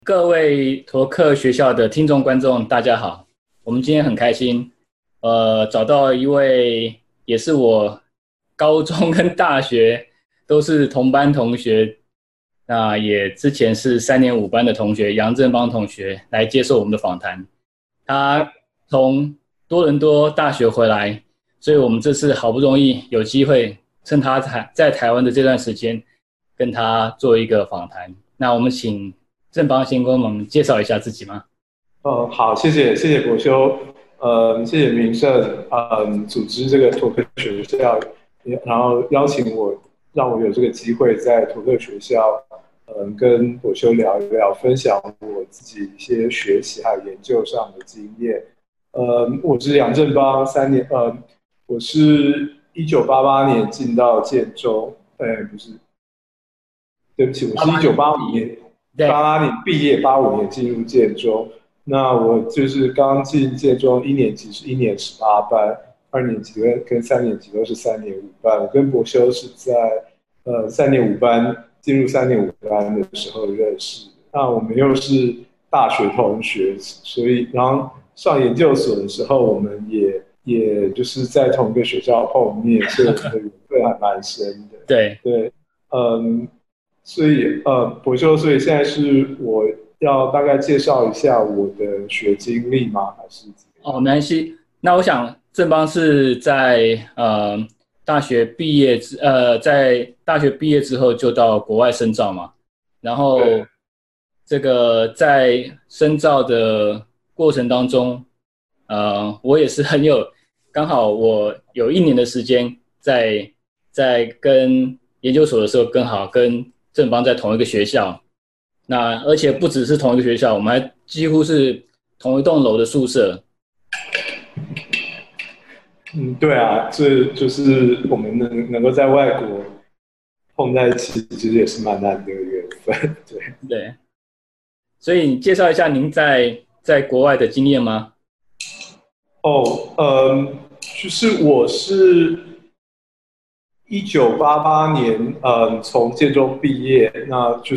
各位托克学校的听众观众，大家好。我们今天很开心，找到一位也是我高中跟大学都是同班同学，那也之前是3年5班的同学杨正邦同学来接受我们的访谈。他从多伦多大学回来，所以我们这次好不容易有机会趁他在台湾的这段时间，跟他做一个访谈。那我们请正邦先跟我们介绍一下自己吗？ 好，谢谢国修，谢谢明胜，组织这个托克学校，然后邀请我，让我有这个机会在托克学校，跟国修聊一聊，分享我自己一些学习还有研究上的经验。我是杨正邦，我是1988年进到建中，不是，对不起，我是1985年， 对， 88年毕业，85年进入建中。那我就是刚进建中1年级是1年18班，2年级跟3年级都是3年5班。我跟博修是在3年5班进入3年5班的时候认识的。那我们又是大学同学，所以然后上研究所的时候，我们也就是在同一个学校碰面，所以我们的缘分还蛮深的。 对， 对，所以博修，所以现在是我要大概介绍一下我的学经历吗？还是怎么样？ 哦，没关系。那我想正邦是在大学毕业在大学毕业之后就到国外深造嘛，然后对， 这个在深造的过程当中，我也是刚好我有1年的时间在跟研究所的时候，刚好跟正邦在同一个学校。那而且不只是同一个学校，我们还几乎是同一栋楼的宿舍。 对啊，这就是我们能够在外国碰在一起，其实也是蛮难得的缘分。对， 对，所以你介绍一下您在国外的经验吗？ 哦，就是我是1988年，从建中毕业，那就是，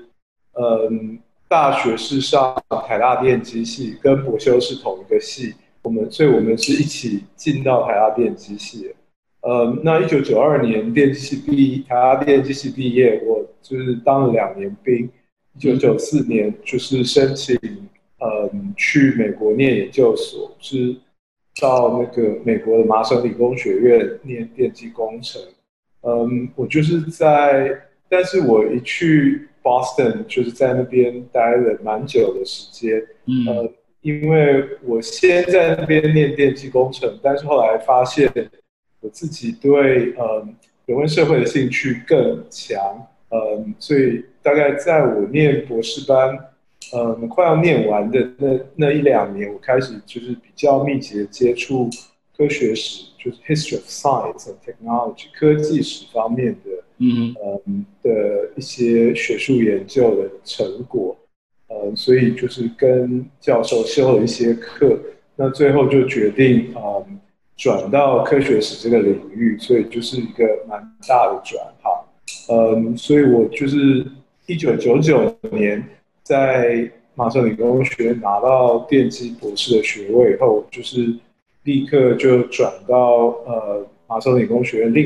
嗯，大学是上台大电机系，跟博修是同一个系，所以我们是一起进到台大电机系的。那1992年台大电机系毕业，我就是当了2年兵。1994年就是申请，去美国念研究所，是到那个美国的麻省理工学院念电机工程。我就是但是我一去 Boston，就是在那边待了蛮久的时间。 嗯， 呃，因为我先在那边念电气工程，但是后来发现我自己对人文社会的兴趣更强。所以大概在我念博士班，快要念完的那1-2年，我开始就是比较密集的接触科学史，就是 history of science and technology 科技史方面嗯， 的一些学术研究的成果。所以就是跟教授修了一些课，那最后就决定转到科学史这个领域，所以就是一个蛮大的转行。所以我就是1999年在麻省理工学院拿到电机博士的学位以后，就是立刻就转到麻省理工学院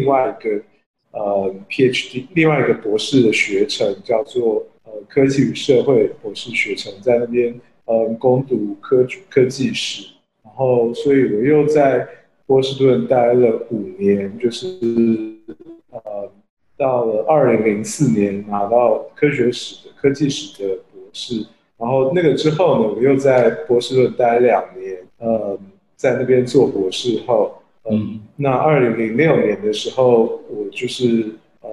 PhD 另外一个博士的学程，叫做科技与社会博士学程，在那边攻读科技史。然后所以我又在波士顿待了5年，就是呃到了2004年拿到科技史的博士。然后那个之后呢，我又在波士顿待2年，在那边做博士后。那2006年的时候，我就是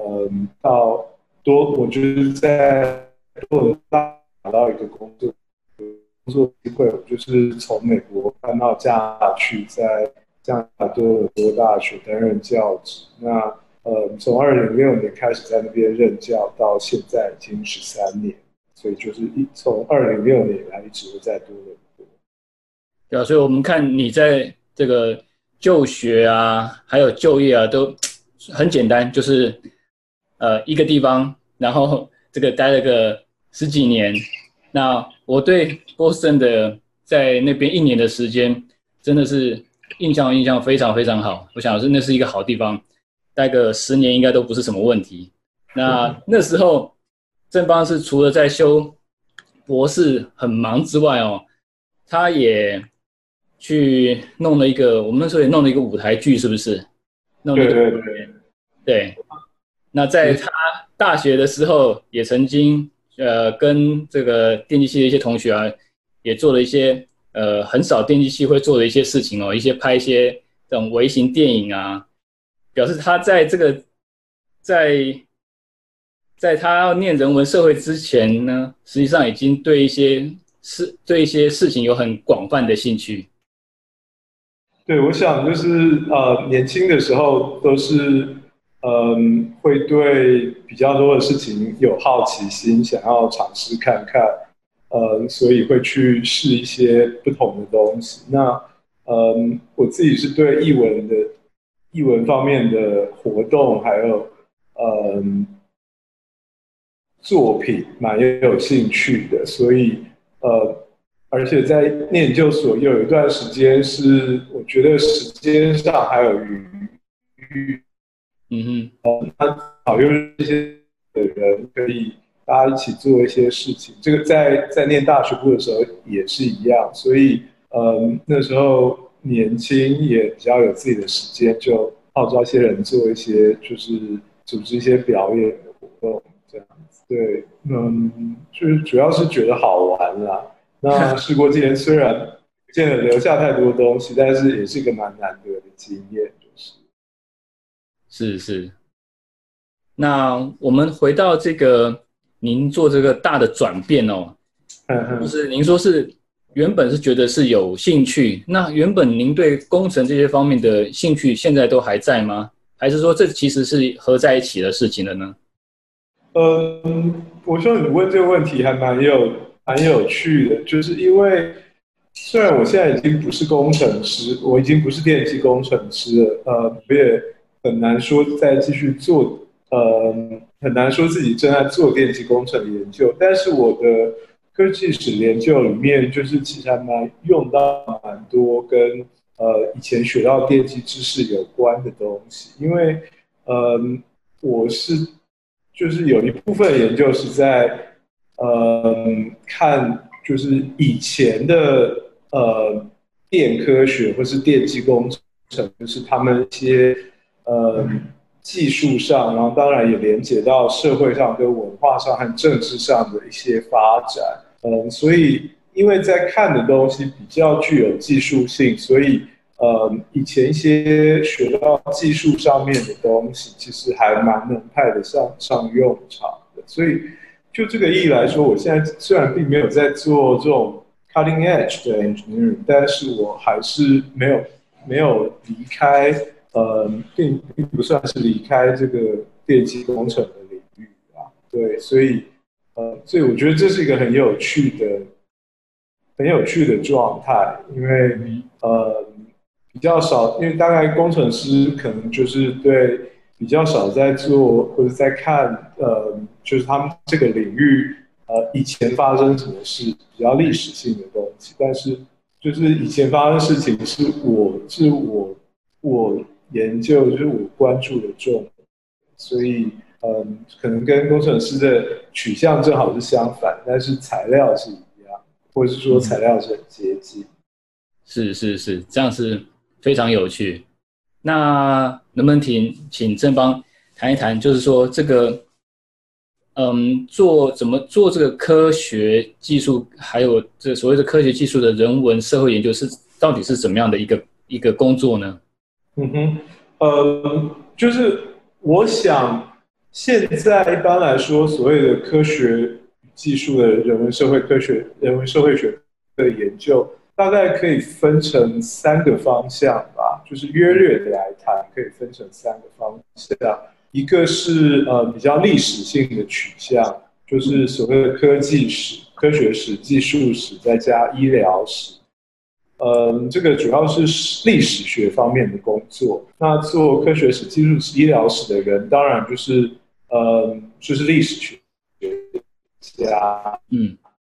我就是在多伦多拿到一个工作机会，我就是从美国搬到加拿大去，在加拿大多伦多大学担任教职。那从2006年开始在那边任教，到现在已经13年，所以就是从2006年以来一直都在多伦多。 对啊，所以我们看你在这个就学啊，还有就业啊，都很简单，就是一个地方，然后这个待了个十几年， 那我对波士顿的在那边1年的时间，真的是印象非常非常好。我想那是一个好地方，待个10年应该都不是什么问题。那时候正邦是除了在修博士很忙之外哦，他也去弄了一个，我们那时候也弄了一个舞台剧，是不是？弄了一个对对对， 对。那在他大学的时候，也曾经跟这个电机系的一些同学啊，也做了一些很少电机系会做的一些事情哦，拍一些这种微型电影啊，表示他在这个在在他要念人文社会之前呢，实际上已经对一些事情有很广泛的兴趣。 对，我想就是年轻的时候都是会对比较多的事情有好奇心，想要尝试看看，所以会去试一些不同的东西。那我自己是对译文方面的活动还有作品蛮有兴趣的，所以而且在念研究所又有一段时间是我觉得时间上还有余嗯好用这些的人可以大家一起做一些事情。这个在念大学部的时候也是一样，所以那时候年轻也比较有自己的时间，就号召一些人做一些就是组织一些表演的活动这样子。对，就是主要是觉得好玩啦。那事过境迁，虽然不见得留下太多东西，但是也是一个蛮难得的经验，就是。 是是。那我们回到这个您做这个大的转变哦，就是您说是原本是觉得是有兴趣，那原本您对工程这些方面的兴趣现在都还在吗？还是说这其实是合在一起的事情了呢？ 我说你问这个问题还蛮有趣的，就是因为虽然我现在已经不是工程师，我已经不是电气工程师了，我也很难说再继续做，很难说自己正在做电气工程的研究，但是我的科技史研究里面，就是其实还蛮用到蛮多跟以前学到电气知识有关的东西，因为我是就是有一部分研究是在看就是以前的电科学或是电机工程，就是他们一些呃技术上，然后当然也连接到社会上、跟文化上和政治上的一些发展。所以因为在看的东西比较具有技术性，所以以前一些学到技术上面的东西，其实还蛮能派得上用场的。所以就这个意义来说，我现在虽然并没有在做这种 cutting edge 的 engineering，但是我还是没有离开，并不算是离开这个电气工程的领域啊。对，所以我觉得这是一个很有趣的状态，因为比较少，因为大概工程师可能就是对比较少在做或者在看，就是他们这个领域以前发生什么事，比较历史性的东西，但是就是以前发生事情是我研究就是我关注的重点，所以可能跟工程师的取向正好是相反，但是材料是一样，或者是说材料是很接近。 是是是，这样是非常有趣。那能不能请正邦谈一谈，就是说这个怎么做这个科学技术，还有这所谓的科学技术的人文社会研究到底是怎么样的一个工作呢？ 嗯哼，就是我想现在一般来说，所谓的科学技术的人文社会科学、人文社会学的研究，大概可以分成3个方向吧，就是约略的来谈，可以分成3个方向。一个是比较历史性的取向，就是所谓的科技史、科学史、技术史，再加医疗史。这个主要是历史学方面的工作。那做科学史、技术史、医疗史的人，当然就是就是历史学家。 嗯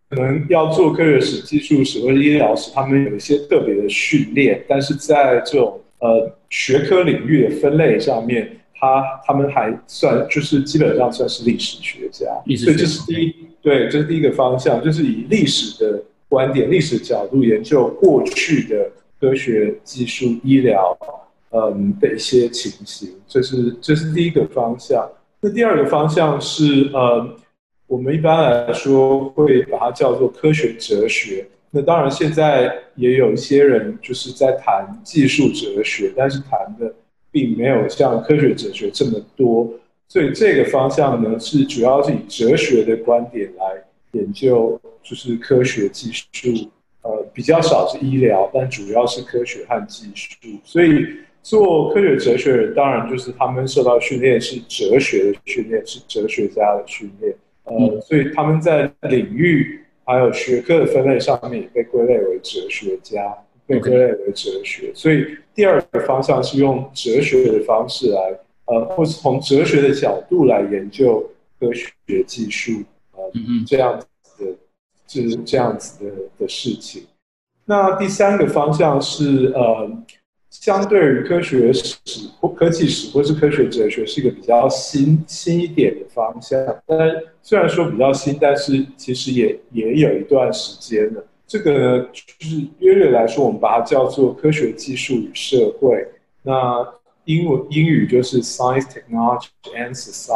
能要做科学史、技术史或者医疗史，他们有一些特别的训练，但是在这种学科领域的分类上面，他们还算就是基本上算是历史学家，所以这是这是第一个方向，就是以历史的观点、历史角度研究过去的科学技术、医疗的一些情形，这是第一个方向。那第二个方向是我们一般来说会把它叫做科学哲学。那当然，现在也有一些人就是在谈技术哲学，但是谈的并没有像科学哲学这么多。所以这个方向呢，是主要是以哲学的观点来研究，就是科学技术。比较少是医疗，但主要是科学和技术。所以做科学哲学人，当然就是他们受到训练是哲学的训练，是哲学家的训练。所以他们在领域还有学科的分类上面也被归类为哲学家，被归类为哲学。所以第二个方向是用哲学的方式来，或是从哲学的角度来研究科学技术，这样子的，就是这样子的事情。那第三个方向是相对于科学史或科技史或是科学哲学是一个比较新一点的方向，但虽然说比较新，但是其实也有一段时间了。这个呢，就是约略来说，我们把它叫做科学技术与社会。那英语就是 Science, Technology and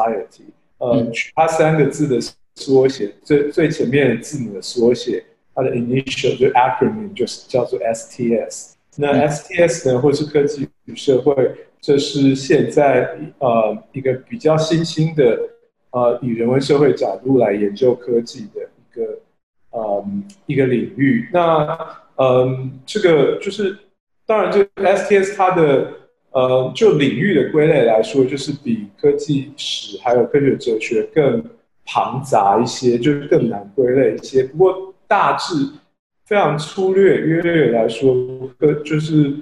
Society。它三个字的缩写，最前面的字母的缩写，它的 initial 就 acronym 就是叫做 STS。那 STS 呢，或是科技与社会，这是现在一个比较新兴的以人文社会角度来研究科技的一个领域。那这个就是当然，这个 STS 它的就领域的归类来说，就是比科技史还有科学哲学更庞杂一些，就是更难归类一些。不过大致非常粗略约略来说，就是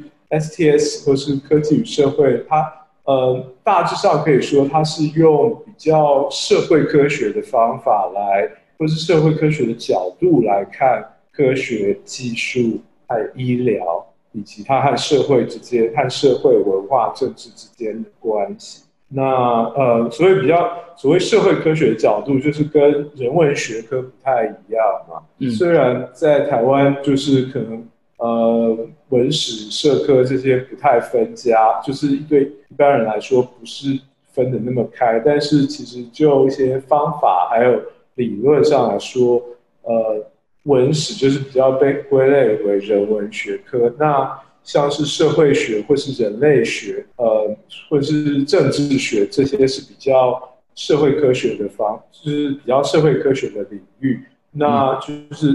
STS 或是科技与社会，它大致上可以说它是用比较社会科学的方法来，或是社会科学的角度来看科学技术和医疗，以及它和社会之间、和社会文化、政治之间的关系。那所谓社会科学的角度，就是跟人文学科不太一样嘛。虽然在台湾就是可能文史社科这些不太分家，就是对一般人来说不是分得那么开，但是其实就一些方法还有理论上来说，文史就是比较被归类为人文学科。那像是社会学或是人类学，或是政治学，这些是比较社会科学的就是比较社会科学的领域。那就是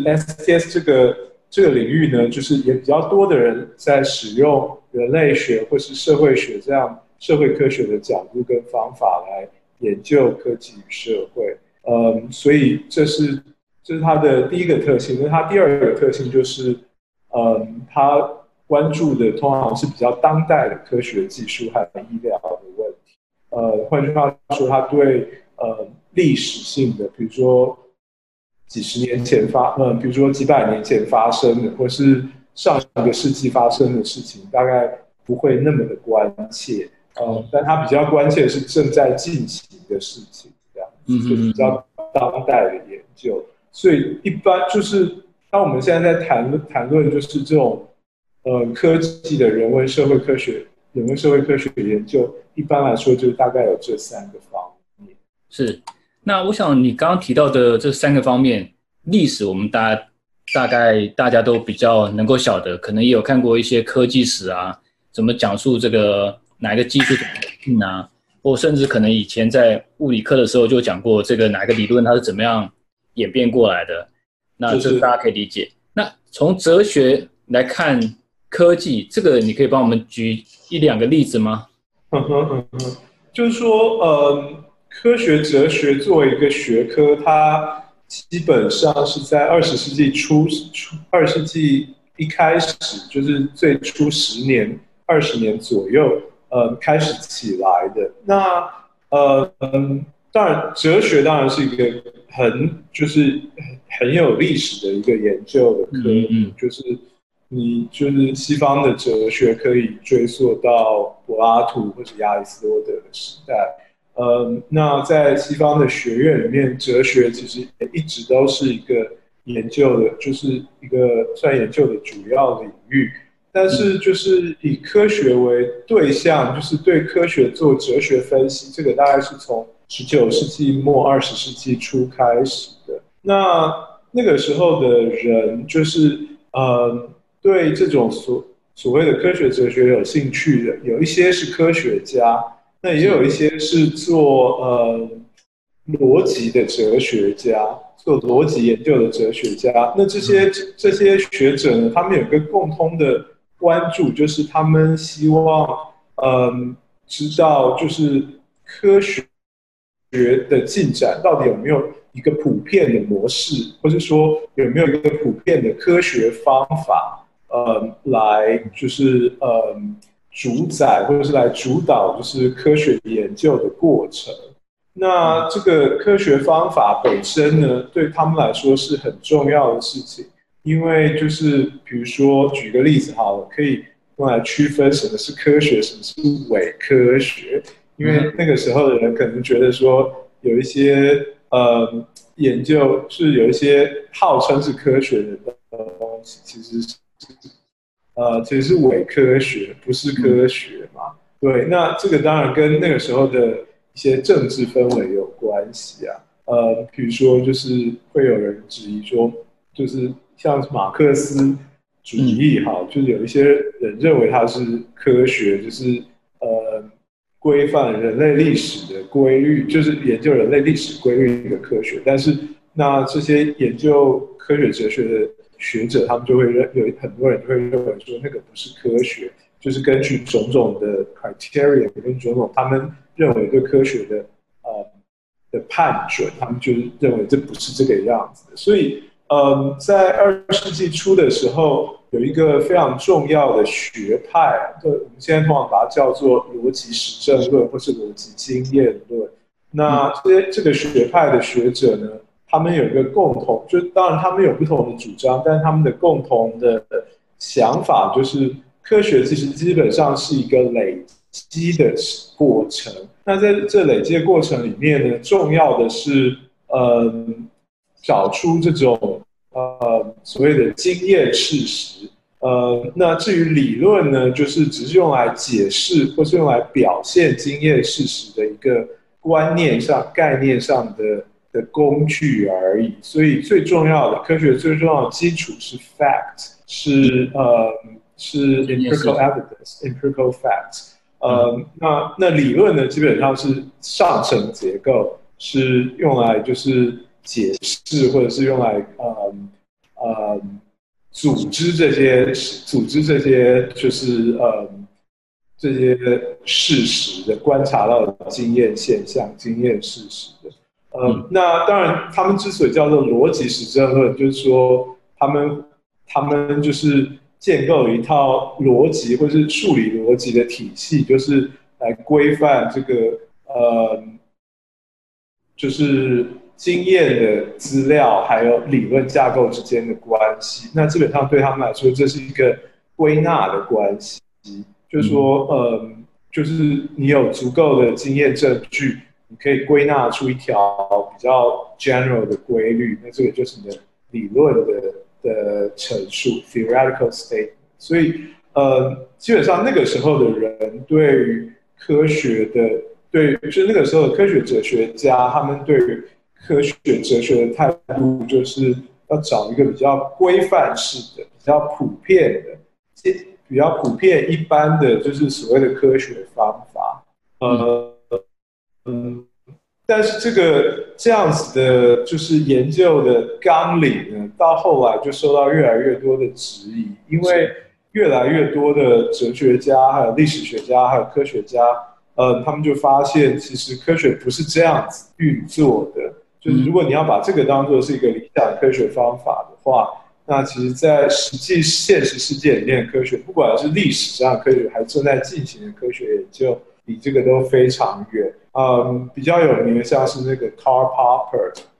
STS 这个领域呢，就是也比较多的人在使用人类学或是社会学这样社会科学的角度跟方法来研究科技与社会。所以这是它的第一个特性。那它第二个特性就是，它关注的通常是比较当代的科学技术和医疗的问题。换句话说，它对历史性的，比如说几十年前比如说几百年前发生的，或是上一个世纪发生的事情，大概不会那么的关切。但它比较关切的是正在进行的事情，这样就是比较当代的研究。所以一般就是当我们现在在谈论就是这种科技的人文社会科学研究，一般来说就大概有这三个方面。 是，那我想你刚刚提到的这三个方面，历史我们大概大家都比较能够晓得，可能也有看过一些科技史啊，怎么讲述这个哪一个技术啊，或甚至可能以前在物理课的时候就讲过这个哪个理论它是怎么样演变过来的，那这大家可以理解。那从哲学来看科技，这个你可以帮我们举一两个例子吗？ 就是说，科学哲学作为一个学科，它基本上是在20世纪一开始，就是最初10年、20年左右，开始起来的。那当然，哲学当然是一个就是很有历史的一个研究的科目，就是你就是西方的哲学可以追溯到柏拉图或者亚里士多德的时代。那在西方的学院里面，哲学其实也一直都是一个研究的，就是一个算研究的主要领域。但是就是以科学为对象，就是对科学做哲学分析，这个大概是从19世纪末20世纪初开始的。那个时候的人就是对这种所谓的科学哲学有兴趣的，有一些是科学家，那也有一些是做逻辑的哲学家，做逻辑研究的哲学家。那这些学者呢，他们有一个共通的关注，就是他们希望知道就是科学的进展到底有没有一个普遍的模式，或是说有没有一个普遍的科学方法，来就是主宰或者是来主导就是科学研究的过程。那这个科学方法本身呢，对他们来说是很重要的事情，因为就是比如说举个例子好了，可以用来区分什么是科学，什么是伪科学。因为那个时候的人可能觉得说，有一些研究是有一些号称是科学的东西，其实是伪科学，不是科学嘛。对，那这个当然跟那个时候的一些政治氛围有关系啊。比如说就是会有人质疑说，就是像马克思主义就是有一些人认为它是科学，就是规范人类历史的规律，就是研究人类历史规律的科学。但是那这些研究科学哲学的学者，他们就会有很多人就会认为说那个不是科学，就是根据种种的 criteria 跟种种他们认为对科学的判准，他们就是认为这不是这个样子的。所以在20世纪初的时候，有一个非常重要的学派，我们现在通常把它叫做逻辑实证论或是逻辑经验论。那这个学派的学者呢，他们有一个共同，就当然他们有不同的主张，但是他们的共同的想法就是，科学其实基本上是一个累积的过程。那在这累积的过程里面呢，重要的是找出这种所谓的经验事实。那至于理论呢，就是只是用来解释或是用来表现经验事实的一个观念上、概念上的工具而已。所以最重要的科学最重要的基础是 fact， 是 empirical evidence、empirical facts。那理论呢，基本上是上层结构，是用来就是解释或者是用来组织这些就是这些事实的观察到的经验现象、经验事实的。那当然，他们之所以叫做逻辑实证论，就是说他们就是建构了一套逻辑或是数理逻辑的体系，就是来规范这个就是经验的资料还有理论架构之间的关系。那基本上对他们来说，这是一个归纳的关系，就是说就是你有足够的经验证据，你可以归纳出一条比较 general 的规律，那这个就是你的理论的陈述 theoretical statement。所以基本上那个时候的人对于科学的就是那个时候的科学哲学家，他们对于科学哲学的态度就是要找一个比较规范式的、比较普遍的、比较普遍一般的，就是所谓的科学方法。但是这样子的，就是研究的纲领呢，到后来就受到越来越多的质疑，因为越来越多的哲学家、还有历史学家、还有科学家，他们就发现，其实科学不是这样子运作的。就是如果你要把这个当作是一个理想的科学方法的话，那其实，在现实世界里面的科学，不管是历史上的科学，还是正在进行的科学研究，比这个都非常远。比较有名的像是那个 Karl Popper，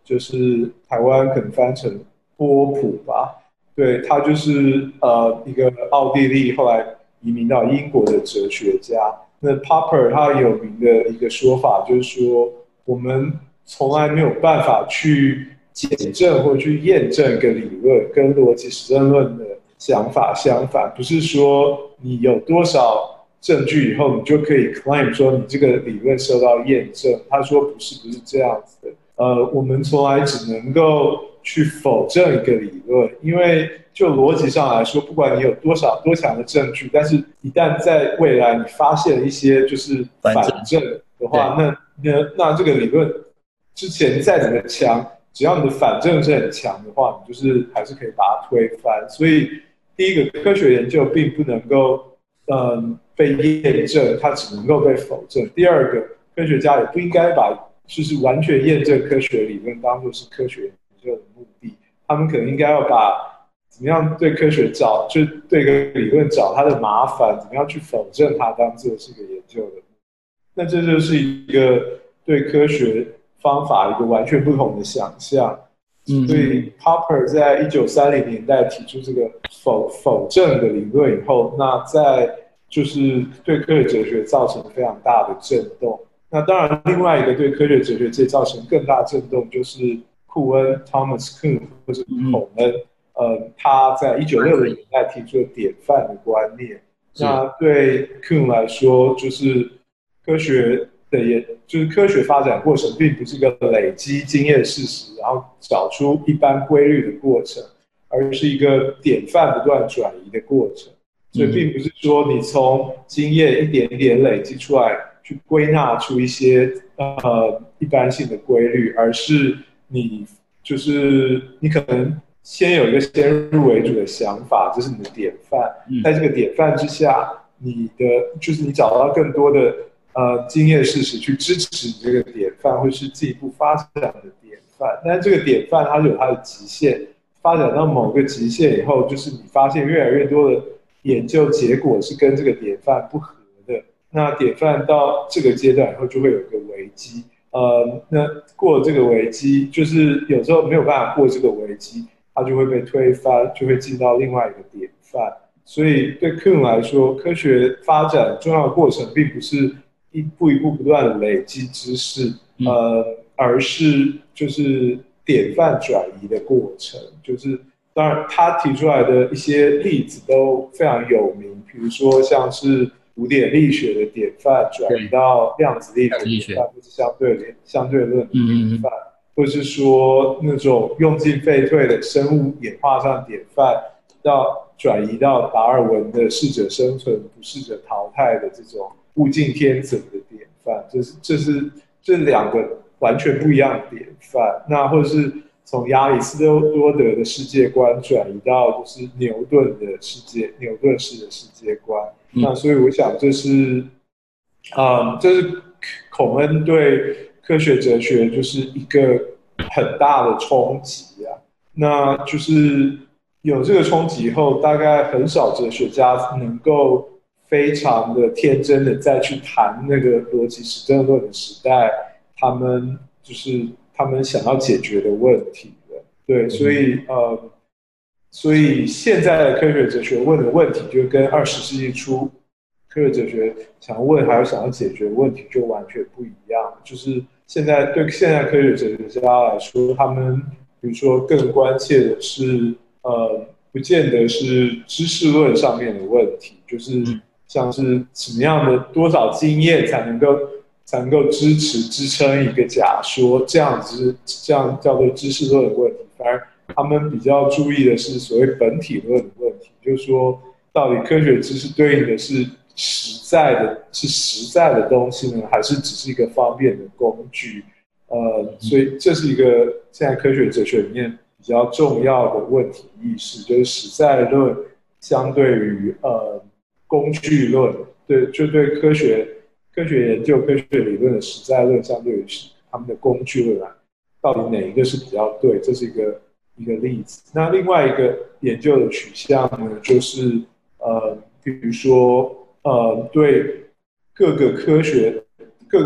就是台湾可能翻成波普吧。对，他就是一个奥地利后来移民到英国的哲学家。那 Popper 他有名的一个说法就是说，我们从来没有办法去检证或者去验证一个理论，跟逻辑实证论的想法相反。不是说你有多少证据以后，你就可以 claim 说你这个理论受到验证。他说不是这样子的。我们从来只能够去否证一个理论，因为就逻辑上来说，不管你有多强的证据，但是一旦在未来你发现了一些就是反证的话，那这个理论之前再怎么强，只要你的反证是很强的话，你就是还是可以把它推翻。所以第一个，科学研究并不能够被验证，它只能够被否证。第二个，科学家也不应该把就是完全验证科学理论当作是科学研究的目的，他们可能应该要把怎么样对科学就对一个理论找它的麻烦，怎么样去否证它当作是个研究的目的。那这就是一个对科学方法一个完全不同的想象。所以 Popper 在1930年代提出这个否证的理论以后，那在就是对科学哲学造成非常大的震动。那当然，另外一个对科学哲学界造成更大震动就是库恩 Thomas Kuhn 或者孔恩，他在1960年代提出了典范的观念。那对 Kuhn 来说，就是科学发展过程并不是一个累积经验事实，然后找出一般规律的过程，而是一个典范不断转移的过程。所以并不是说你从经验一点一点累积出来，去归纳出一些一般性的规律，而是你可能先有一个先入为主的想法，这是你的典范，在这个典范之下，你找到更多的经验事实去支持你这个典范，或是进一步发展的典范。但这个典范它有它的极限，发展到某个极限以后，就是你发现越来越多的研究结果是跟这个典范不合的，那典范到这个阶段以后就会有一个危机。那过了这个危机，就是有时候没有办法过这个危机，它就会被推翻，就会进到另外一个典范。所以对 Kuhn 来说，科学发展重要的过程并不是一步一步不断的累积知识，而是就是典范转移的过程。就是当然他提出来的一些例子都非常有名，比如说像是古典力学的典范转移到量子力学的典范，或是相对论的典范，或是说那种用进废退的生物演化上典范转移到达尔文的适者生存不适者淘汰的这种物竞天择的典范。这两个完全不一样的典范。那或者是从亚里士多德的世界观转移到就是牛顿式的世界观。那所以我想这是孔恩对科学哲学就是一个很大的冲击啊。那就是有这个冲击后，大概很少哲学家能够非常的天真的再去谈那个逻辑实证论的时代，他们想要解决的问题了。对，所以现在的科学哲学问的问题，就跟20世纪初科学哲学想要问还有想要解决的问题就完全不一样。就是现在科学哲学家来说，他们比如说更关切的是不见得是知识论上面的问题，就是像是什么样的多少经验才能够支撑一个假说，这样叫做知识论的问题。反而他们比较注意的是所谓本体论的问题，就是说到底科学知识对应的是实在的东西呢，还是只是一个方便的工具？所以这是一个现在科学哲学里面比较重要的问题意识，就是实在论相对于工具论，对科学研究科学理论的实在论相对于他们的工具论来，到底哪一个是比较对？这是一个例子。那另外一个研究的取向呢，就是比如说对各个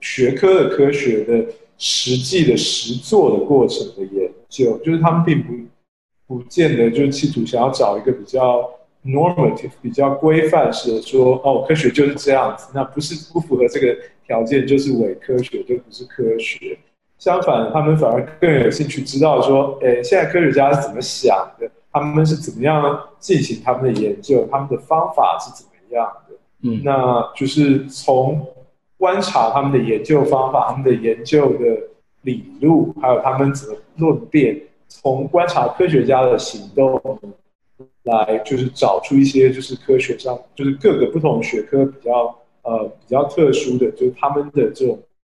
学科的科学的实际的实作的过程的研究，就是他们并不见得就企图想要找一个比较 normative、比较规范式的说，哦，科学就是这样子，那不符合这个条件就是伪科学，就不是科学。相反，他们反而更有兴趣知道说，现在科学家是怎么想的，他们是怎么样进行他们的研究，他们的方法是怎么样的。那就是从观察他们的研究方法、他们的研究的理路，还有他们怎么论辩，从观察科学家的行动来，就是找出一些就是科学上就是各个不同学科比较特殊的，就是他们的这种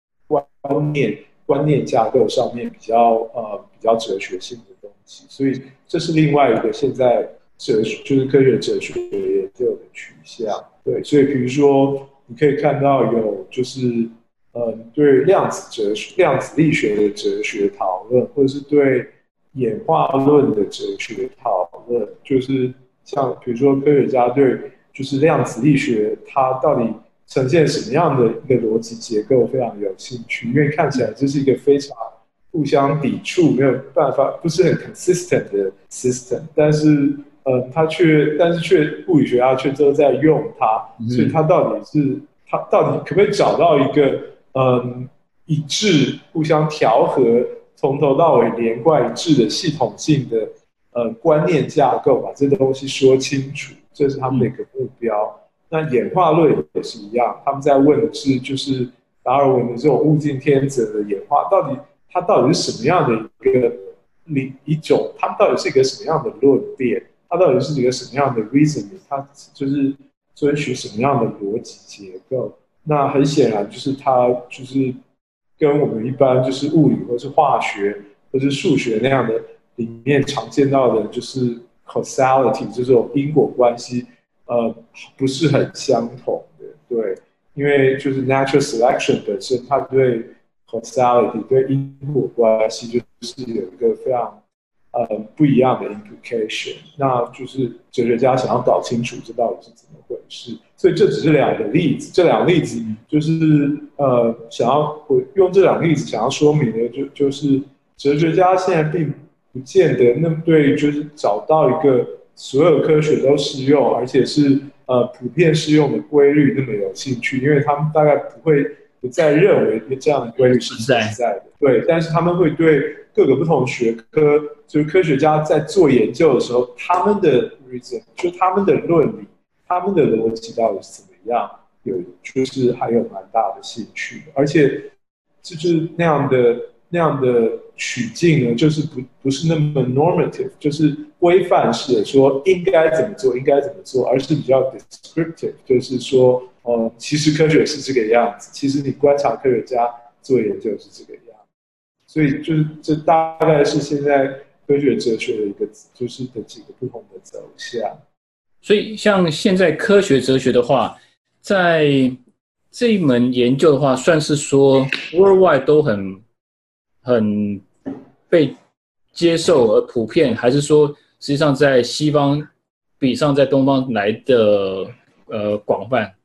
观念架构上面比较哲学性的东西，所以这是另外一个现在就是科学哲学研究的取向。对，所以比如说你可以看到有就是对量子力学的哲学讨论，或者是对演化论的哲学讨论，就是像比如说科学家对就是量子力学它到底呈现什么样的一个逻辑结构非常有兴趣，因为看起来这是一个非常互相抵触、没有办法不是很 consistent 的 system， 但是物理学家却都在用它，所以它到底可不可以找到一个一致、互相调和、从头到尾连贯一致的系统性的观念架构，把这东西说清楚，这是他们的一个目标。那演化论也是一样，他们在问的是就是达尔文的这种物竞天择的演化，它到底是什么样的一种，它到底是一个什么样的论辩，它到底是一个什么样的 reasoning， 它就是遵循什么样的逻辑结构。那很显然就是它就是跟我们一般就是物理或是化学或是数学那样的里面常见到的就是 causality 这种因果关系不是很相同的。对，因为就是 natural selection 本身它对 causality 对因果关系就是有一个非常不一样的 implication， 那就是哲学家想要搞清楚这到底是怎么回事。所以这只是两个例子，这两个例子就是我用这两个例子想要说明的就是哲学家现在并不见得那么对，就是找到一个所有科学都适用，而且是普遍适用的规律那么有兴趣，因为他们大概不再认为这样的规律是存在的。对，但是他们会对各个不同学科，就是科学家在做研究的时候，他们的 reason 就是他们的论理、他们的逻辑到底是怎么样，就是还有蛮大的兴趣的，而且就是那样的取径呢，就是不是那么 normative， 就是规范式的说应该怎么做，应该怎么做，而是比较 descriptive， 就是说其实科学是这个样子，其实你观察科学家做研究是这个样子。所以就是这大概是现在科学哲学的就是几个不同的走向。 所以像现在科学哲学的话，在这一门研究的话，算是说 worldwide 都很被接受而普遍，还是说实际上在西方比上在东方来的广泛？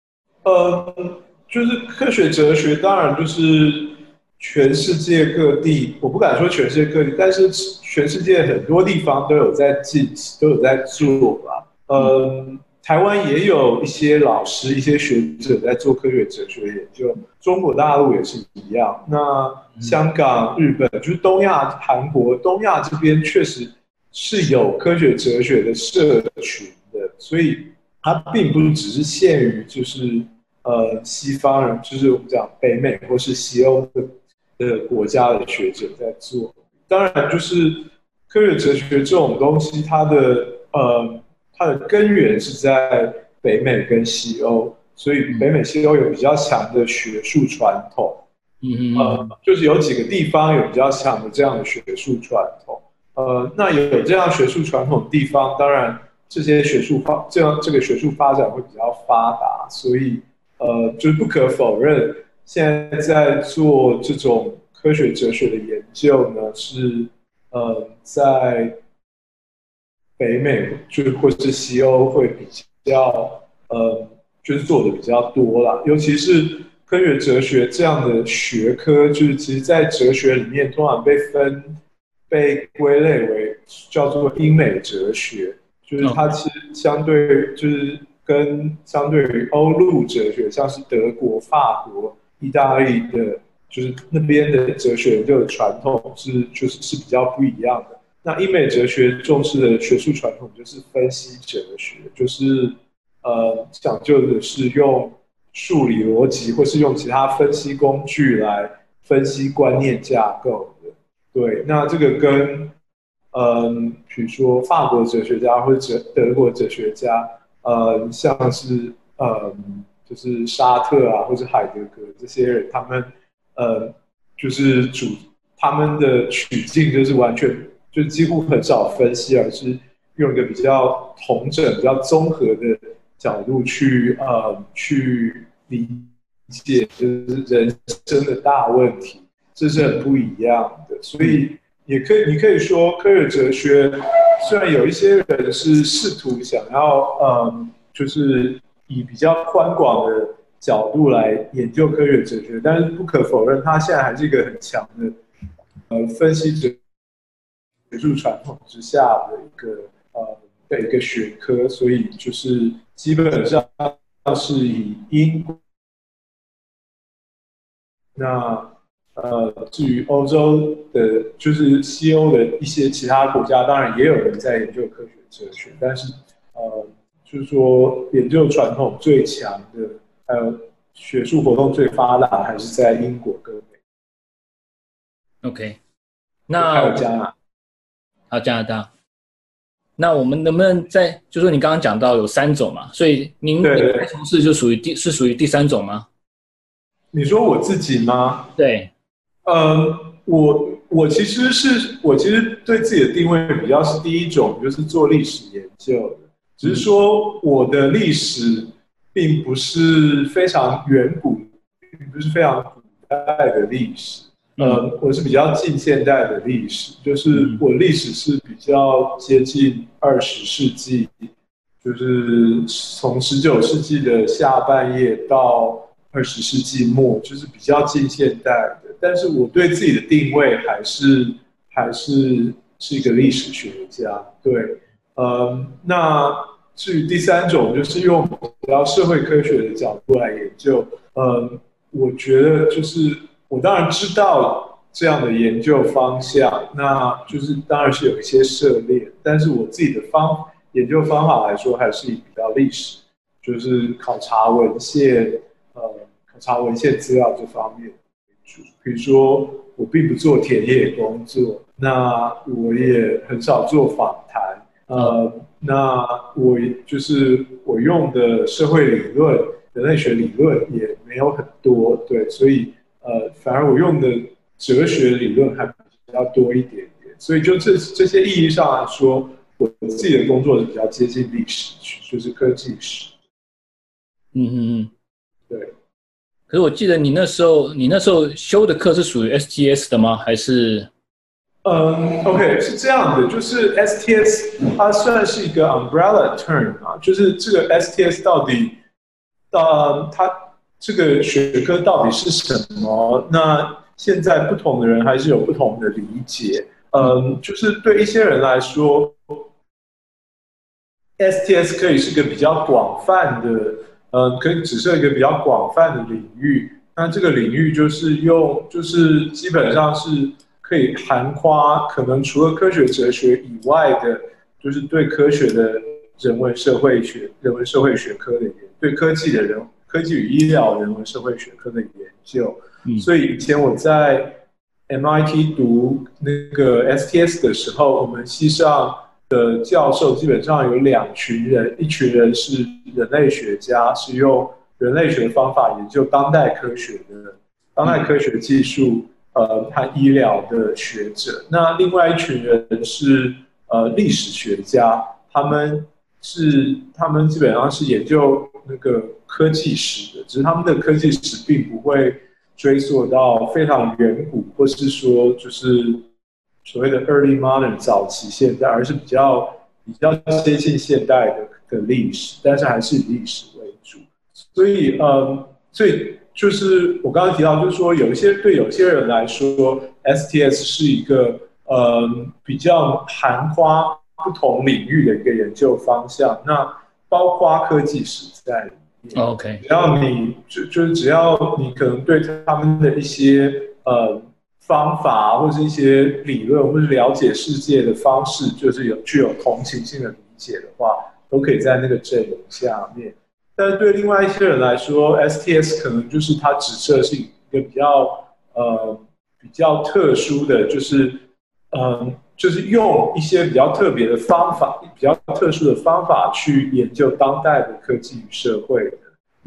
就是科学哲学，当然就是全世界各地，我不敢说全世界各地，但是全世界很多地方都有在做吧。台湾也有一些老师、一些学者在做科学哲学研究，中国大陆也是一样。那香港、日本，就是东亚、韩国、东亚这边确实是有科学哲学的社群的，所以它并不只是限于就是西方人，就是我们讲北美或是西欧的国家的学者在做。当然，就是科学哲学这种东西，它的根源是在北美跟西欧，所以北美、西欧有比较强的学术传统。就是有几个地方有比较强的这样的学术传统。那有这样学术传统的地方，当然这个学术发展会比较发达，所以就是不可否认，现在在做这种科学哲学的研究呢，是在北美或是西欧会比较就是做的比较多啦，尤其是科学哲学这样的学科，就是其实在哲学里面通常被归类为叫做英美哲学，就是它其实相对就是相对于欧陆哲学，像是德国、法国、意大利的，就是那边的哲学研究的传统是比较不一样的。那英美哲学重视的学术传统就是分析哲学，就是讲究的是用数理逻辑或是用其他分析工具来分析观念架构的。对，那这个跟比如说法国哲学家或者德国哲学家，像是就是沙特啊或者海德格这些人，他们就是他们的取径就是完全就几乎很少分析，而是用一个比较统整、比较综合的角度去理解就是人生的大问题，这是很不一样的。所以你可以说科学哲学虽然有一些人是试图想要就是以比较宽广的角度来研究科学哲学，但是不可否认，它现在还是一个很强的分析学术传统之下的一个学科，所以就是基本上是以英国那至于欧洲的，就是西欧的一些其他国家，当然也有人在研究科学哲学，但是就是说研究传统最强的，还有学术活动最发达，还是在英国跟美国。OK， 那还有加拿大。 好，加拿大。那我们能不能就说你刚刚讲到有3种嘛，所以您从事就属于第3种吗？ 你说我自己吗？ 对， 我其实对自己的定位比较是第一种，就是做历史研究的，只是说我的历史并不是非常远古，并不是非常古代的历史。我是比较近现代的历史，就是我历史是比较接近20世纪，就是从19世纪的下半叶到20世纪末，就是比较近现代的。但是我对自己的定位还是一个历史学家。对，那至于第3种，就是用比较社会科学的角度来研究，我觉得就是我当然知道这样的研究方向，那就是当然是有一些涉猎，但是我自己的研究方法来说，还是以比较历史，就是考察文献资料这方面为主。比如说，我并不做田野工作，那我也很少做访谈，那我用的社会理论、人类学理论也没有很多，对，所以反而我用的哲学理论还比较多一点点。所以就这些意义上来说，我自己的工作是比较接近历史，就是科技史。对。 可是我记得你那时候修的课是属于 STS 的吗？还是 ？OK， 是这样的，就是 STS 它算是一个 umbrella term 啊，就是这个 STS 到底，它这个学科到底是什么？那现在不同的人还是有不同的理解。就是对一些人来说，STS 可以是个比较广泛的。可以指涉一个比较广泛的领域，那这个领域就是基本上是可以涵括可能除了科学哲学以外的，就是对科学的人文社会学科的研究，对科技与医疗人文社会学科的研究。所以以前我在 MIT 读那个 STS 的时候，我们系上的教授基本上有2群人，一群人是人类学家，是用人类学方法研究当代科学技术和医疗的学者。那另外一群人是历史学家，他们基本上是研究那个科技史的，只是他们的科技史并不会追溯到非常远古，或是说就是所谓的 early modern 早期现代，而是比较接近现代的历史，但是还是以历史为主。所以就是我刚刚提到，就是说对有些人来说，STS 是一个比较涵括不同领域的一个研究方向，那包括科技史在里面。 OK， 只要你就是只要你可能对他们的一些方法或是一些理论或是了解世界的方式，就是具有同情性的理解的话，都可以在那个阵营下面。但是对另外一些人来说 ，STS 可能就是它指涉是一个比较特殊的，就是用一些比较特别的方法、比较特殊的方法去研究当代的科技与社会的。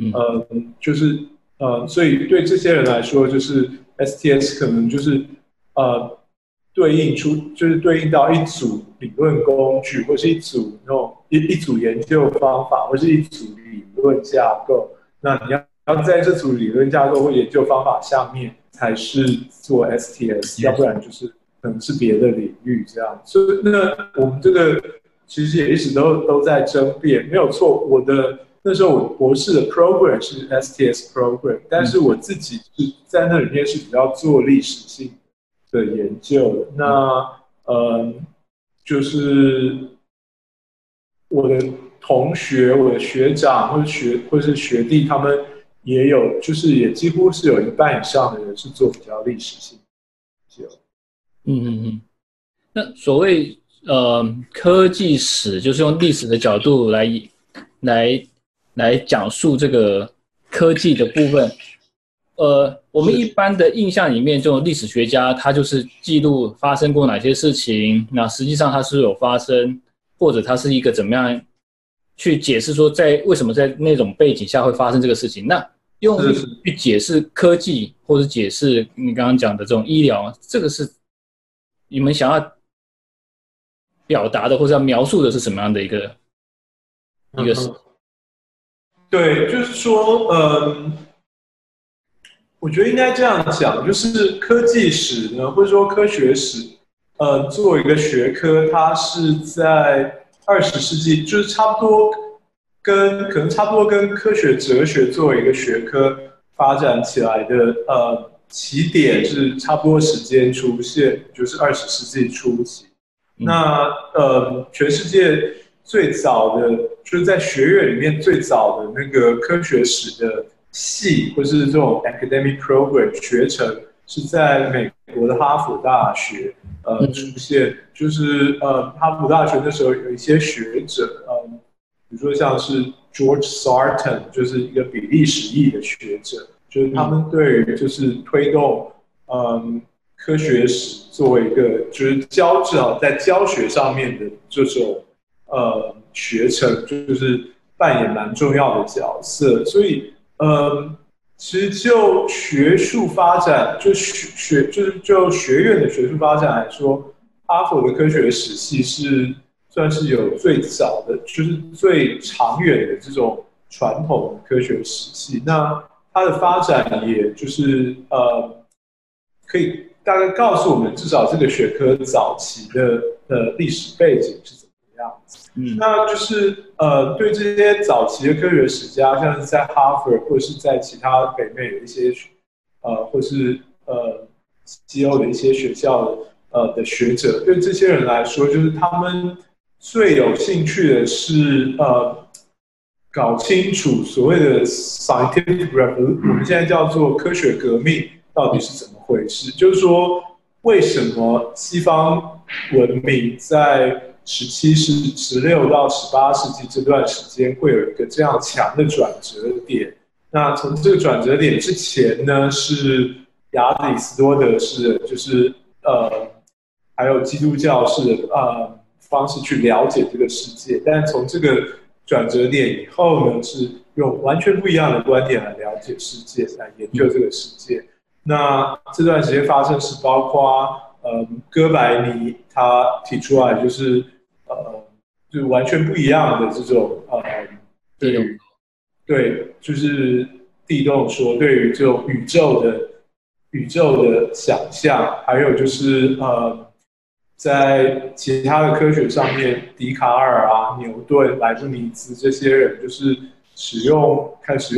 所以对这些人来说，就是 STS 可能就是对应到一组理论工具，或是一组那种一组研究方法，或是一组理论架构。那你要在这组理论架构或研究方法下面才是做 STS， 要不然就是可能是别的领域这样。所以那我们这个其实也一直都在争辩，没有错。那时候我博士的 program 是 STS program， 但是我自己是在那里面是比较做历史性的研究的。那就是我的同学、我的学长或是学弟，他们也有，就是也几乎是有一半以上的人是做比较历史性的研究。 那所谓科技史，就是用历史的角度来讲述这个科技的部分。我们一般的印象里面，这种历史学家他就是记录发生过哪些事情，那实际上它是有发生，或者它是一个怎么样去解释说为什么在那种背景下会发生这个事情。那用去解释科技或者解释你刚刚讲的这种医疗，这个是你们想要表达的或者要描述的是什么样的一个事？ 对，就是说，我觉得应该这样讲，就是科技史呢，或者说科学史，作为一个学科，它是在20世纪，就是可能差不多跟科学哲学作为一个学科发展起来的，起点是差不多时间出现，就是20世纪初期。那全世界最早的就是在学院里面最早的那个科学史的系，或是这种 academic program 学程，是在美国的哈佛大学出现。就是哈佛大学那时候有一些学者，比如说像是 George Sarton， 就是一个比利时裔的学者，就是他们对于就是推动科学史作为一个就是至少在教学上面的这种学程，就是扮演蛮重要的角色。所以其实就学术发展，就学院的学术发展来说，哈佛的科学史系算是有最早的，就是最长远的这种传统的科学史系。那它的发展也就是可以大概告诉我们，至少这个学科早期的历史背景是怎么样子。那就是对这些早期的科学史家，像是在哈佛或者是在其他北美的一些或是西欧的一些学校的学者，对这些人来说，就是他们最有兴趣的是搞清楚所谓的 scientific revolution， 我们现在叫做科学革命到底是怎么回事？就是说，为什么西方文明在16到18世纪这段时间会有一个这样强的转折点？那从这个转折点之前呢，是亚里士多德式的，就是还有基督教式的方式去了解这个世界，但从这个转折点以后呢，是用完全不一样的观点来了解世界，来研究这个世界。那这段时间发生是包括哥白尼他提出来就是就完全不一样的这种对，就是地动说对于这种宇宙的想象，还有就是在其他的科学上面，笛卡尔啊、牛顿、莱布尼兹这些人就是开始用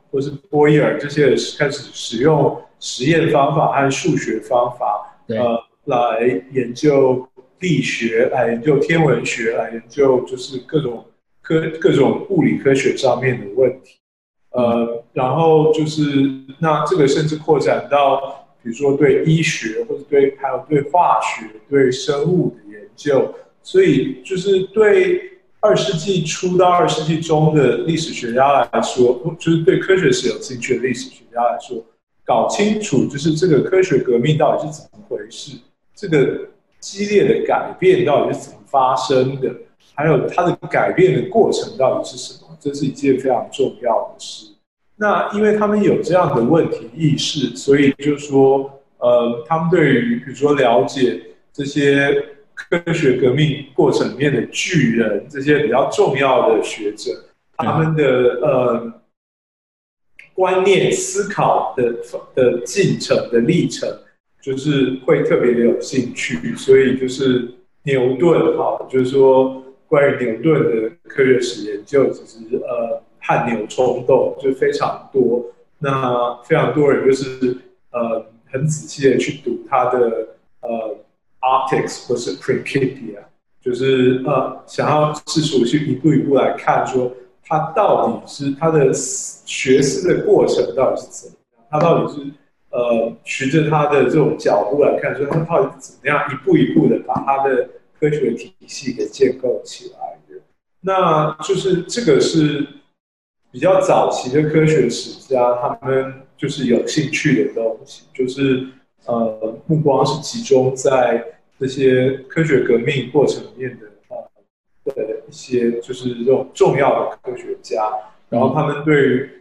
或是波义耳这些人开始使用实验方法和数学方法，来研究力学，来研究天文学，来研究就是各种物理科学上面的问题。然后就是那这个甚至扩展到，比如说对医学或者还有对化学、对生物的研究，所以就是对20世纪初到20世纪中的历史学家来说，就是对科学史有兴趣的历史学家来说，搞清楚就是这个科学革命到底是怎么回事，这个激烈的改变到底是怎么发生的，还有它的改变的过程到底是什么，这是一件非常重要的事。那因为他们有这样的问题意识，所以就是说，他们对于比如说了解这些科学革命过程里面的巨人，这些比较重要的学者，他们的观念、思考的进程的历程，就是会特别的有兴趣。所以就是牛顿，就是说关于牛顿的科学史研究，其实汗牛充栋，就非常多。那非常多人就是很仔细的去读他的Optics 或是 Principia， 就是想要试图去一步一步来看说他到底是他的学思的过程到底是怎么样，他到底是循着他的这种角度来看说他到底怎么样一步一步的把他的科学体系给建构起来的。那就是这个是比较早期的科学史家他们就是有兴趣的东西，就是目光是集中在这些科学革命过程里面的一些就是这种重要的科学家，然后他们对于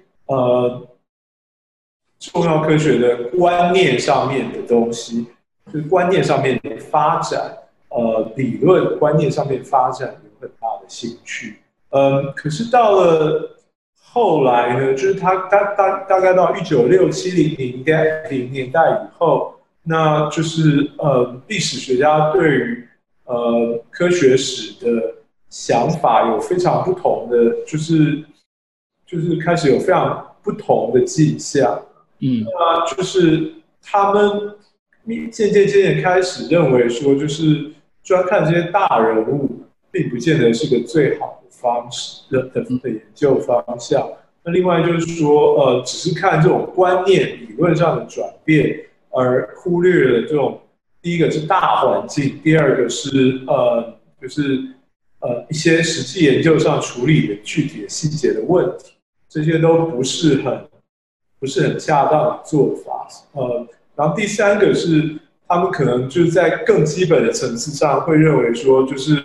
重要科学的观念上面的东西，就是观念上面的发展，理论观念上面发展有很大的兴趣。可是到了后来呢，就是他大概到1960、70年代以后，那就是历史学家对于科学史的想法有非常不同的，就是开始有非常不同的迹象。那就是他们渐渐开始认为说，就是专看这些大人物，并不见得是个最好的方式的研究方向。那另外就是说，只是看这种观念理论上的转变，而忽略了这种第一个是大环境，第二个是就是一些实际研究上处理的具体的细节的问题，这些都不是很恰当的做法。然后第三个是他们可能就是在更基本的层次上会认为说，就是